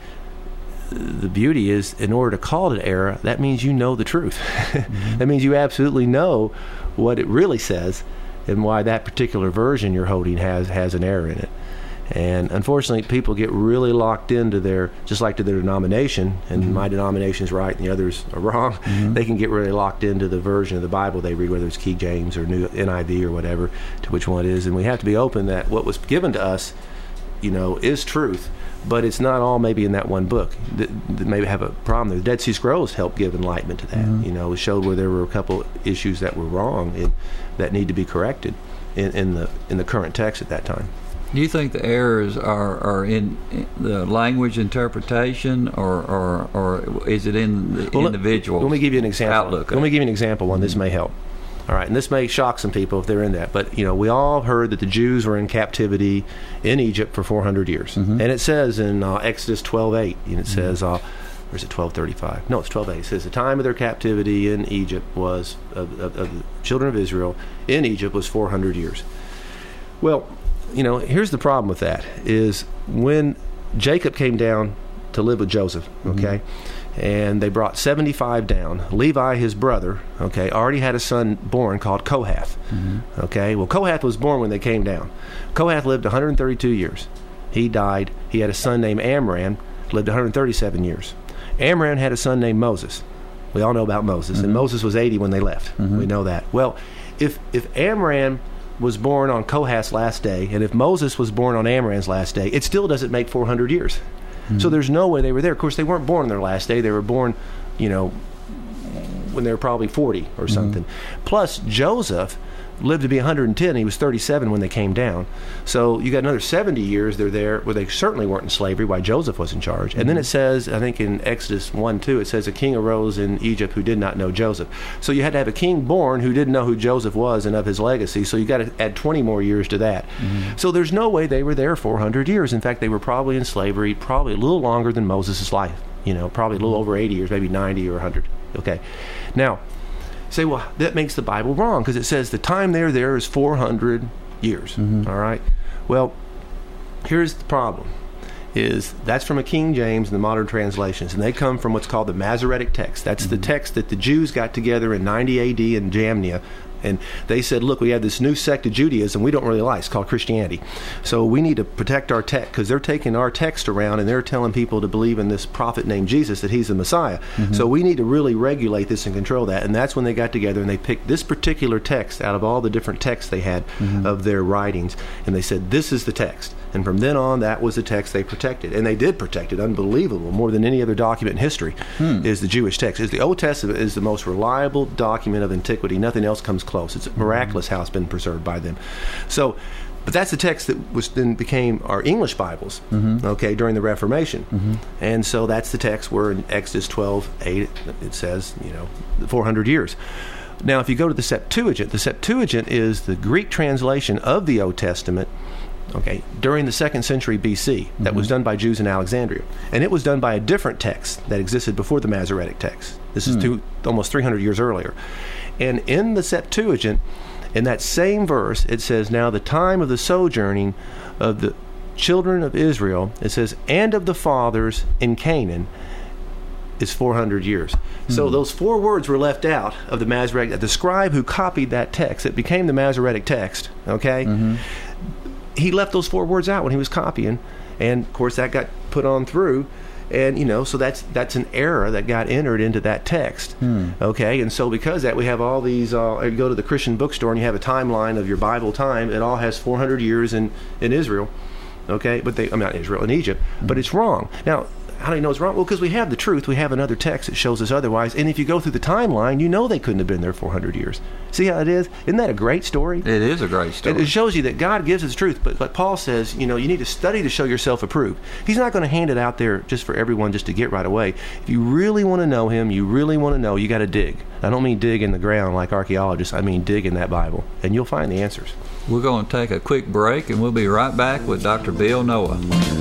the beauty is, in order to call it error, that means you know the truth. Mm-hmm. That means you absolutely know what it really says and why that particular version you're holding has has an error in it. And unfortunately, people get really locked into their, just like to their denomination, and Mm-hmm. my denomination's right and the others are wrong. Mhm. They can get really locked into the version of the Bible they read, whether it's King James or New N I V or whatever, to which one it is. And we have to be open that what was given to us you know, is truth. But it's not all maybe in that one book that, that maybe have a problem there. The Dead Sea Scrolls helped give enlightenment to that. Mm-hmm. You know, it showed where there were a couple issues that were wrong and that need to be corrected in, in the in the current text at that time. Do you think the errors are, are in the language interpretation, or or, or is it in the well, individual? Let, let me give you an example. Outlook. Let me give you an example. One, mm-hmm. This may help. All right, and this may shock some people if they're in that, but you know, we all heard that the Jews were in captivity in Egypt for four hundred years, mm-hmm. and it says in uh, Exodus twelve eight, and it mm-hmm. says, uh, or is it twelve thirty-five? No, it's twelve eight. It says the time of their captivity in Egypt was of, of, of the children of Israel in Egypt was four hundred years. Well, you know, here's the problem with that: is when Jacob came down to live with Joseph, okay. Mm-hmm. And they brought seventy-five down. Levi, his brother, okay, already had a son born called Kohath. Mm-hmm. Okay, well, Kohath was born when they came down. Kohath lived one hundred thirty-two years. He died. He had a son named Amram, lived one hundred thirty-seven years. Amram had a son named Moses. We all know about Moses. Mm-hmm. And Moses was eighty when they left. Mm-hmm. We know that. Well, if if Amram was born on Kohath's last day, and if Moses was born on Amram's last day, it still doesn't make four hundred years. So there's no way they were there. Of course, they weren't born on their last day. They were born, you know, when they were probably forty or something. Mm-hmm. Plus, Joseph lived to be one hundred ten. He was thirty-seven when they came down. So you got another seventy years they're there where they certainly weren't in slavery while Joseph was in charge. Mm-hmm. And then it says, I think in Exodus one two, it says a king arose in Egypt who did not know Joseph. So you had to have a king born who didn't know who Joseph was and of his legacy. So you got to add twenty more years to that. Mm-hmm. So there's no way they were there four hundred years. In fact, they were probably in slavery probably a little longer than Moses' life. You know, probably a little over eighty years, maybe ninety or one hundred. Okay. Now, say, well, that makes the Bible wrong because it says the time they're there is four hundred years. Mm-hmm. All right. Well, here's the problem: is that's from a King James and the modern translations, and they come from what's called the Masoretic text. That's mm-hmm. the text that the Jews got together in ninety A D in Jamnia. And they said, look, we have this new sect of Judaism we don't really like. It's called Christianity. So we need to protect our text because they're taking our text around and they're telling people to believe in this prophet named Jesus, that he's the Messiah. Mm-hmm. So we need to really regulate this and control that. And that's when they got together and they picked this particular text out of all the different texts they had mm-hmm. of their writings. And they said, this is the text. And from then on, that was the text they protected. And they did protect it. Unbelievable. More than any other document in history hmm. is the Jewish text. Is the Old Testament is the most reliable document of antiquity. Nothing else comes close. It's miraculous how it's been preserved by them. So, but that's the text that was then became our English Bibles, mm-hmm. okay, during the Reformation. Mm-hmm. And so that's the text where in Exodus twelve eight it says, you know, four hundred years. Now, if you go to the Septuagint, the Septuagint is the Greek translation of the Old Testament, okay, during the second century B C, that mm-hmm. was done by Jews in Alexandria. And it was done by a different text that existed before the Masoretic text. This is mm. two, almost three hundred years earlier. And in the Septuagint, in that same verse, it says, now the time of the sojourning of the children of Israel, it says, and of the fathers in Canaan, is four hundred years. Mm-hmm. So those four words were left out of the Masoretic. The scribe who copied that text, it became the Masoretic text, okay? Mm-hmm. He left those four words out when he was copying, and of course that got put on through, and you know, so that's that's an error that got entered into that text. Hmm. Okay, and so because of that, we have all these. Uh, you go to the Christian bookstore and you have a timeline of your Bible time. It all has four hundred years in in Israel. Okay, but they, I mean not Israel, in Egypt, hmm. but it's wrong. Now, how do you know it's wrong? Well, because we have the truth. We have another text that shows us otherwise. And if you go through the timeline, you know they couldn't have been there four hundred years. See how it is? Isn't that a great story? It is a great story. It, it shows you that God gives us truth. But, but Paul says, you know, you need to study to show yourself approved. He's not going to hand it out there just for everyone just to get right away. If you really want to know him, you really want to know, you got to dig. I don't mean dig in the ground like archaeologists. I mean dig in that Bible. And you'll find the answers. We're going to take a quick break, and we'll be right back with Doctor Bill Noah.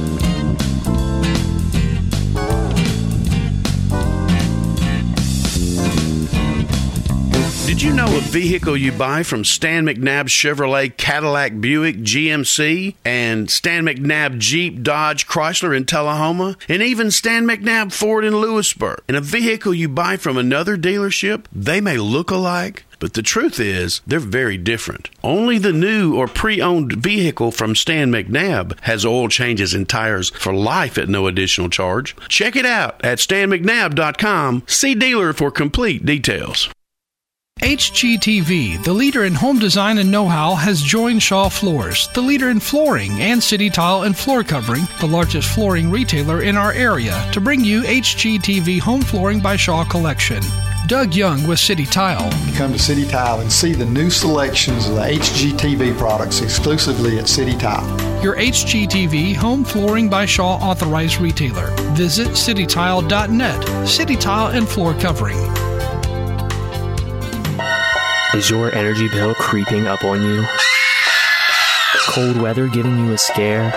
Did you know a vehicle you buy from Stan McNabb Chevrolet, Cadillac, Buick, G M C, and Stan McNabb Jeep, Dodge, Chrysler in Tullahoma, and even Stan McNabb Ford in Lewisburg, and a vehicle you buy from another dealership, they may look alike, but the truth is, they're very different. Only the new or pre-owned vehicle from Stan McNabb has oil changes and tires for life at no additional charge. Check it out at stan mcnabb dot com. See dealer for complete details. H G T V, the leader in home design and know-how, has joined Shaw Floors, the leader in flooring and city tile and floor covering, the largest flooring retailer in our area, to bring you H G T V Home Flooring by Shaw Collection. Doug Young with City Tile. Come to City Tile and see the new selections of the H G T V products exclusively at City Tile. Your H G T V Home Flooring by Shaw authorized retailer. Visit city tile dot net. City Tile and Floor Covering. Is your energy bill creeping up on you? Cold weather giving you a scare?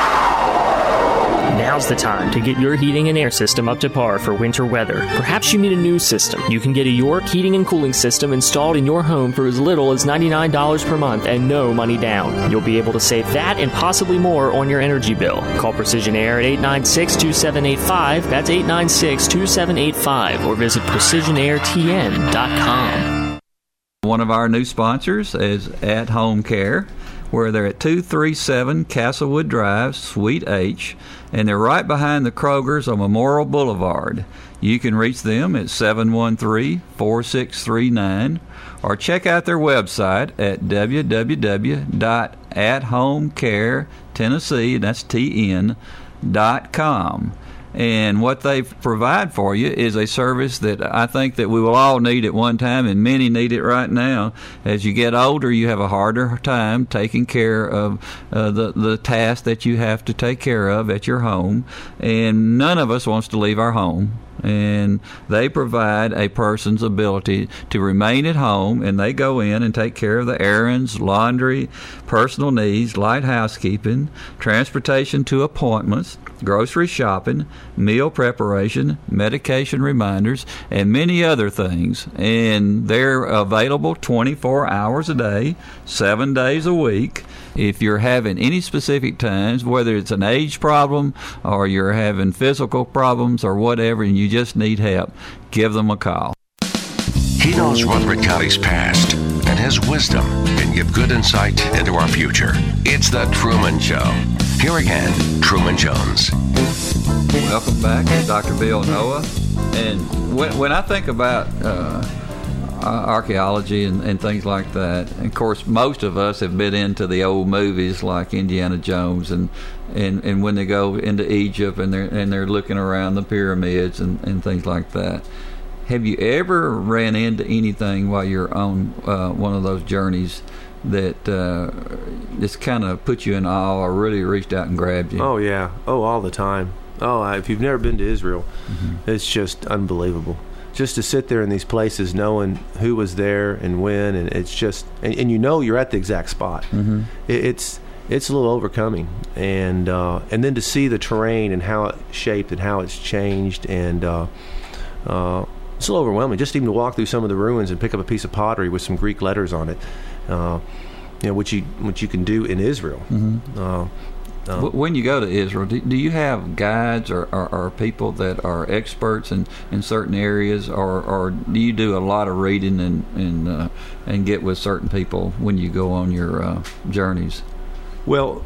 Now's the time to get your heating and air system up to par for winter weather. Perhaps you need a new system. You can get a York heating and cooling system installed in your home for as little as ninety-nine dollars per month and no money down. You'll be able to save that and possibly more on your energy bill. Call Precision Air at eight nine six, two seven eight five. That's eight nine six, two seven eight five. Or visit precision air t n dot com. One of our new sponsors is At Home Care, where they're at two thirty-seven Castlewood Drive, Suite H, and they're right behind the Kroger's on Memorial Boulevard. You can reach them at seven one three, four six three nine or check out their website at w w w dot at home care tennessee, that's T N, dot com. And what they provide for you is a service that I think that we will all need at one time, and many need it right now. As you get older, you have a harder time taking care of uh, the, the tasks that you have to take care of at your home, and none of us wants to leave our home. And they provide a person's ability to remain at home, and they go in and take care of the errands, laundry, personal needs, light housekeeping, transportation to appointments, grocery shopping, meal preparation, medication reminders, and many other things. And they're available twenty-four hours a day, seven days a week. If you're having any specific times, whether it's an age problem or you're having physical problems or whatever, and you just need help, give them a call. He knows Rutherford County's past and his wisdom can give good insight into our future. It's The Truman Show. Here again, Truman Jones. Welcome back, Doctor Bill Noah. And when, when I think about uh, archaeology and, and things like that, and of course, most of us have been into the old movies like Indiana Jones, and and, and when they go into Egypt and they're and they're looking around the pyramids and, and things like that. Have you ever ran into anything while you're on uh, one of those journeys that uh, just kind of put you in awe or really reached out and grabbed you? Oh, yeah. Oh, all the time. Oh, if you've never been to Israel, mm-hmm. it's just unbelievable. Just to sit there in these places knowing who was there and when, and it's just, and, and you know you're at the exact spot. Mm-hmm. It, it's it's a little overcoming. And uh, and then to see the terrain and how it's shaped and how it's changed, and uh, uh, it's a little overwhelming. Just even to walk through some of the ruins and pick up a piece of pottery with some Greek letters on it, uh, you know, which you which you can do in Israel. Mm-hmm. Uh, Um, when you go to Israel, do, do you have guides or, or, or people that are experts in, in certain areas, or, or do you do a lot of reading and and, uh, and get with certain people when you go on your uh, journeys? Well,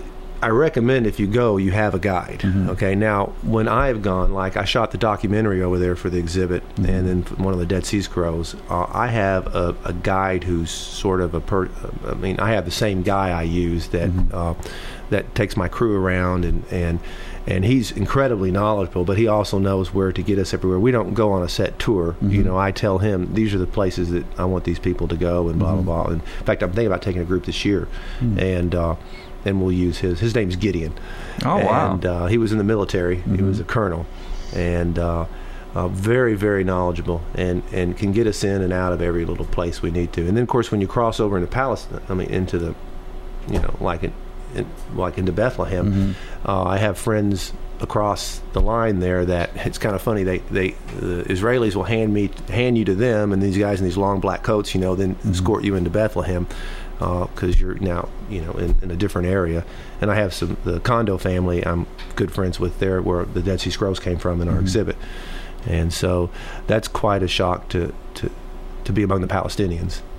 I recommend if you go, you have a guide. Mm-hmm. Okay, now when I've gone, like I shot the documentary over there for the exhibit, mm-hmm. and then one of the Dead Sea Scrolls, uh, I have a, a guide who's sort of a per. I mean, I have the same guy I use that. Mm-hmm. Uh, that takes my crew around, and, and and he's incredibly knowledgeable, but he also knows where to get us everywhere. We don't go on a set tour. Mm-hmm. You know, I tell him these are the places that I want these people to go, and blah, mm-hmm. blah, blah. And in fact, I'm thinking about taking a group this year, mm-hmm. and uh, and we'll use his. His name's Gideon. Oh, wow. And uh, he was in the military. Mm-hmm. He was a colonel, and uh, uh, very, very knowledgeable, and, and can get us in and out of every little place we need to. And then, of course, when you cross over into Palestine, I mean, into the, you know, like it, In, like into Bethlehem, mm-hmm. uh, I have friends across the line there that it's kind of funny. They, they, the Israelis will hand me, hand you to them, and these guys in these long black coats, you know, then mm-hmm. escort you into Bethlehem because uh, you're now, you know, in, in a different area. And I have some the Kondo family I'm good friends with there, where the Dead Sea Scrolls came from in our mm-hmm. exhibit, and so that's quite a shock to to to be among the Palestinians.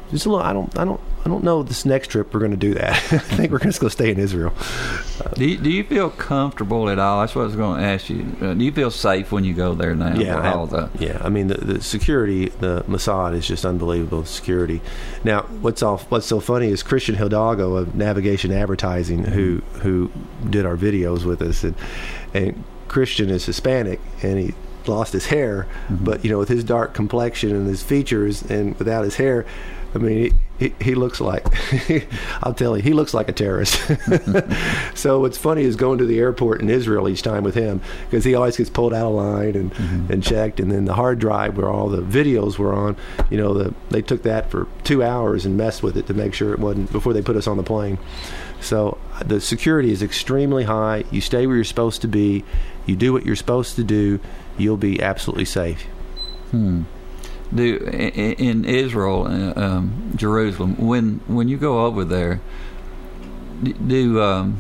just a little. I don't. I don't. I don't know. This next trip we're going to do that. I think we're just going to stay in Israel. Uh, do you, Do you feel comfortable at all? That's what I was going to ask you. Uh, do you feel safe when you go there now? Yeah. I, all the yeah. I mean, the, the security, the Mossad is just unbelievable security. Now, what's all what's so funny is Christian Hidalgo of Navigation Advertising, mm-hmm. who who did our videos with us, and and Christian is Hispanic, and he lost his hair, mm-hmm. but you know, with his dark complexion and his features, and without his hair, I mean, he, he, he looks like, I'll tell you, he looks like a terrorist. So what's funny is going to the airport in Israel each time with him, because he always gets pulled out of line and, mm-hmm. and checked, and then the hard drive where all the videos were on, you know, the, they took that for two hours and messed with it to make sure it wasn't, before they put us on the plane. So the security is extremely high. You stay where you're supposed to be. You do what you're supposed to do. You'll be absolutely safe. Hmm. Do in Israel, uh, um, Jerusalem, when when you go over there, do, um,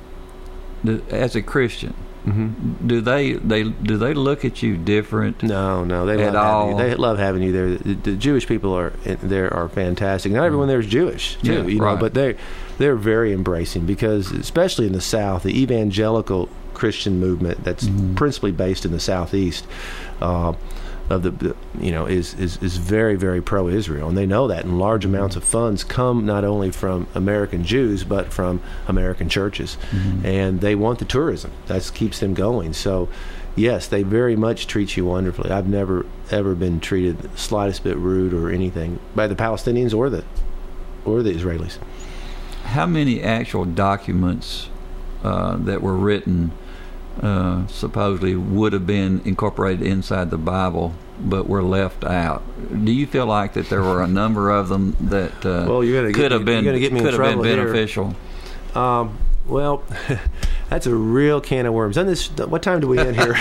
do as a Christian, mm-hmm. do they they do they look at you different? No, no, they at love all. Having you. They love having you there. The, the Jewish people are there are fantastic. Not everyone there is Jewish, too, yeah, you know, right. but they they're very embracing, because especially in the South, the evangelical Christian movement that's mm-hmm. principally based in the Southeast uh, of the, the you know is, is is very very pro-Israel, and they know that, and large amounts of funds come not only from American Jews but from American churches, mm-hmm. and they want the tourism that keeps them going. So yes, they very much treat you wonderfully. I've never ever been treated the slightest bit rude or anything by the Palestinians or the or the Israelis. How many actual documents uh, that were written Uh, supposedly would have been incorporated inside the Bible but were left out? Do you feel like that there were a number of them that uh, well, you're gonna could get have me, been you're gonna get me could in have been trouble beneficial? Um, well, that's a real can of worms. And this, what time do we end here?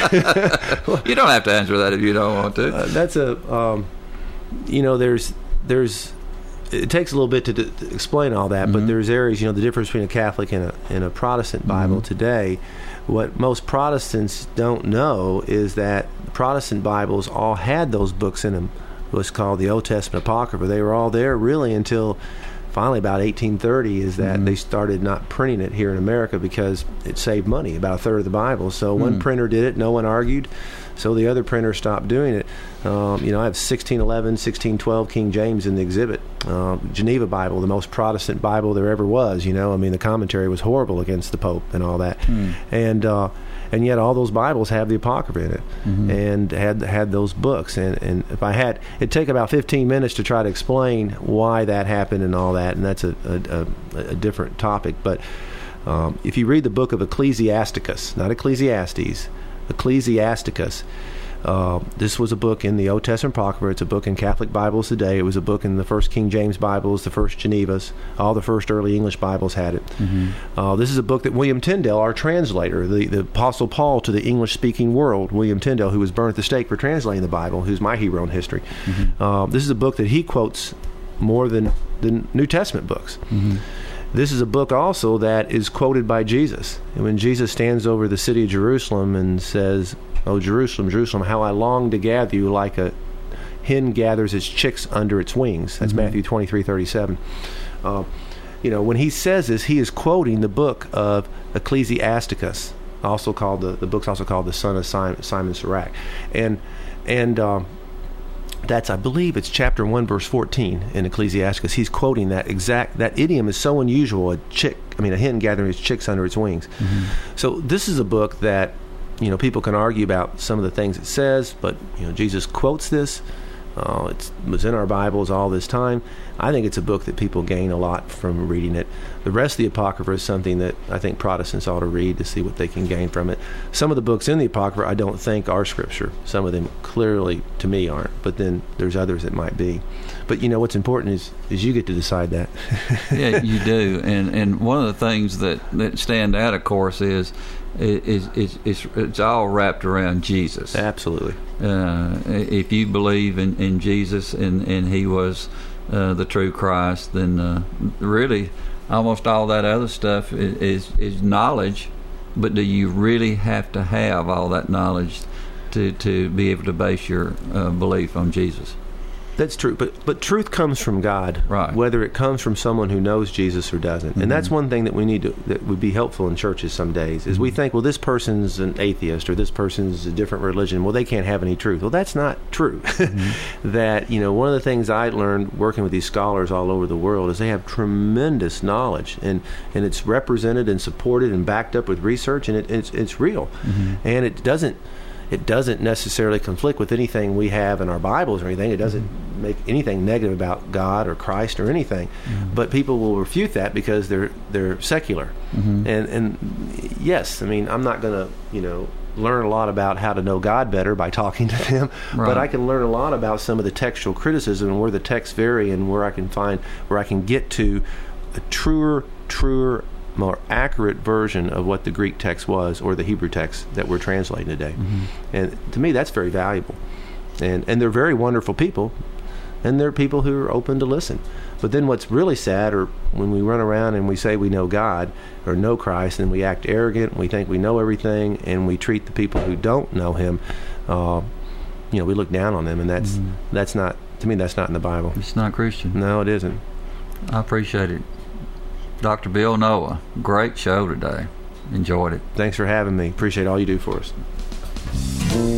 You don't have to answer that if you don't want to. Uh, that's a, um, you know, there's there's. It takes a little bit to, d- to explain all that, mm-hmm. but there's areas, you know, the difference between a Catholic and a, and a Protestant Bible mm-hmm. today. What most Protestants don't know is that Protestant Bibles all had those books in them, what's called the Old Testament Apocrypha. They were all there really until finally about eighteen thirty, is that mm-hmm. they started not printing it here in America because it saved money, about a third of the Bible. So mm-hmm. one printer did it, no one argued, so the other printer stopped doing it. Um, you know, I have sixteen eleven, sixteen twelve King James in the exhibit. Uh, Geneva Bible, the most Protestant Bible there ever was, you know. I mean, the commentary was horrible against the Pope and all that. Mm. And uh, and yet all those Bibles have the Apocrypha in it, mm-hmm. and had had those books. And, and if I had, it'd take about fifteen minutes to try to explain why that happened and all that, and that's a, a, a, a different topic. But um, if you read the book of Ecclesiasticus, not Ecclesiastes, Ecclesiasticus, Uh, this was a book in the Old Testament Apocrypha. It's a book in Catholic Bibles today. It was a book in the first King James Bibles, the first Genevas. All the first early English Bibles had it. Mm-hmm. Uh, this is a book that William Tyndale, our translator, the, the Apostle Paul to the English-speaking world, William Tyndale, who was burned at the stake for translating the Bible, who's my hero in history. Mm-hmm. Uh, this is a book that he quotes more than the New Testament books. Mm-hmm. This is a book also that is quoted by Jesus. And when Jesus stands over the city of Jerusalem and says, "Oh, Jerusalem, Jerusalem, how I long to gather you like a hen gathers its chicks under its wings." That's mm-hmm. Matthew twenty-three thirty-seven. Uh, you know, when he says this, he is quoting the book of Ecclesiasticus, also called the the book's also called the Son of Simon, Simon Sirach, and and um, that's, I believe, it's chapter one, verse fourteen in Ecclesiasticus. He's quoting that exact, that idiom is so unusual. A chick, I mean, a hen gathering its chicks under its wings. Mm-hmm. So this is a book that, you know, people can argue about some of the things it says, but, you know, Jesus quotes this. Uh, it was in our Bibles all this time. I think it's a book that people gain a lot from reading it. The rest of the Apocrypha is something that I think Protestants ought to read to see what they can gain from it. Some of the books in the Apocrypha I don't think are Scripture. Some of them clearly, to me, aren't. But then there's others that might be. But, you know, what's important is is you get to decide that. Yeah, you do. And and one of the things that, that stand out, of course, is Is, is, is, it's all wrapped around Jesus. Absolutely. Uh, if you believe in, in Jesus and, and he was uh, the true Christ, then uh, really almost all that other stuff is, is, is knowledge. But do you really have to have all that knowledge to, to be able to base your uh, belief on Jesus? That's true, but but truth comes from God, right? Whether it comes from someone who knows Jesus or doesn't, Mm-hmm. and that's one thing that we need to that would be helpful in churches some days. Is Mm-hmm. we think, well, this person's an atheist or this person's a different religion. Well, they can't have any truth. Well, that's not true. Mm-hmm. That you know, one of the things I learned working with these scholars all over the world is they have tremendous knowledge, and and it's represented and supported and backed up with research, and it, it's it's real, mm-hmm. and it doesn't. It doesn't necessarily conflict with anything we have in our Bibles or anything. It doesn't mm-hmm. make anything negative about God or Christ or anything. Mm-hmm. But people will refute that because they're they're secular. Mm-hmm. And and yes, I mean, I'm not going to you know learn a lot about how to know God better by talking to them, right. But I can learn a lot about some of the textual criticism and where the texts vary and where I can find where I can get to a truer, truer. more accurate version of what the Greek text was or the Hebrew text that we're translating today. Mm-hmm. And to me, that's very valuable. And and they're very wonderful people, and they're people who are open to listen. But then what's really sad are when we run around and we say we know God or know Christ, and we act arrogant, and we think we know everything, and we treat the people who don't know Him, uh, you know, we look down on them, and that's mm-hmm. that's not, to me, that's not in the Bible. It's not Christian. No, it isn't. I appreciate it. Doctor Bill Noah, great show today. Enjoyed it. Thanks for having me. Appreciate all you do for us.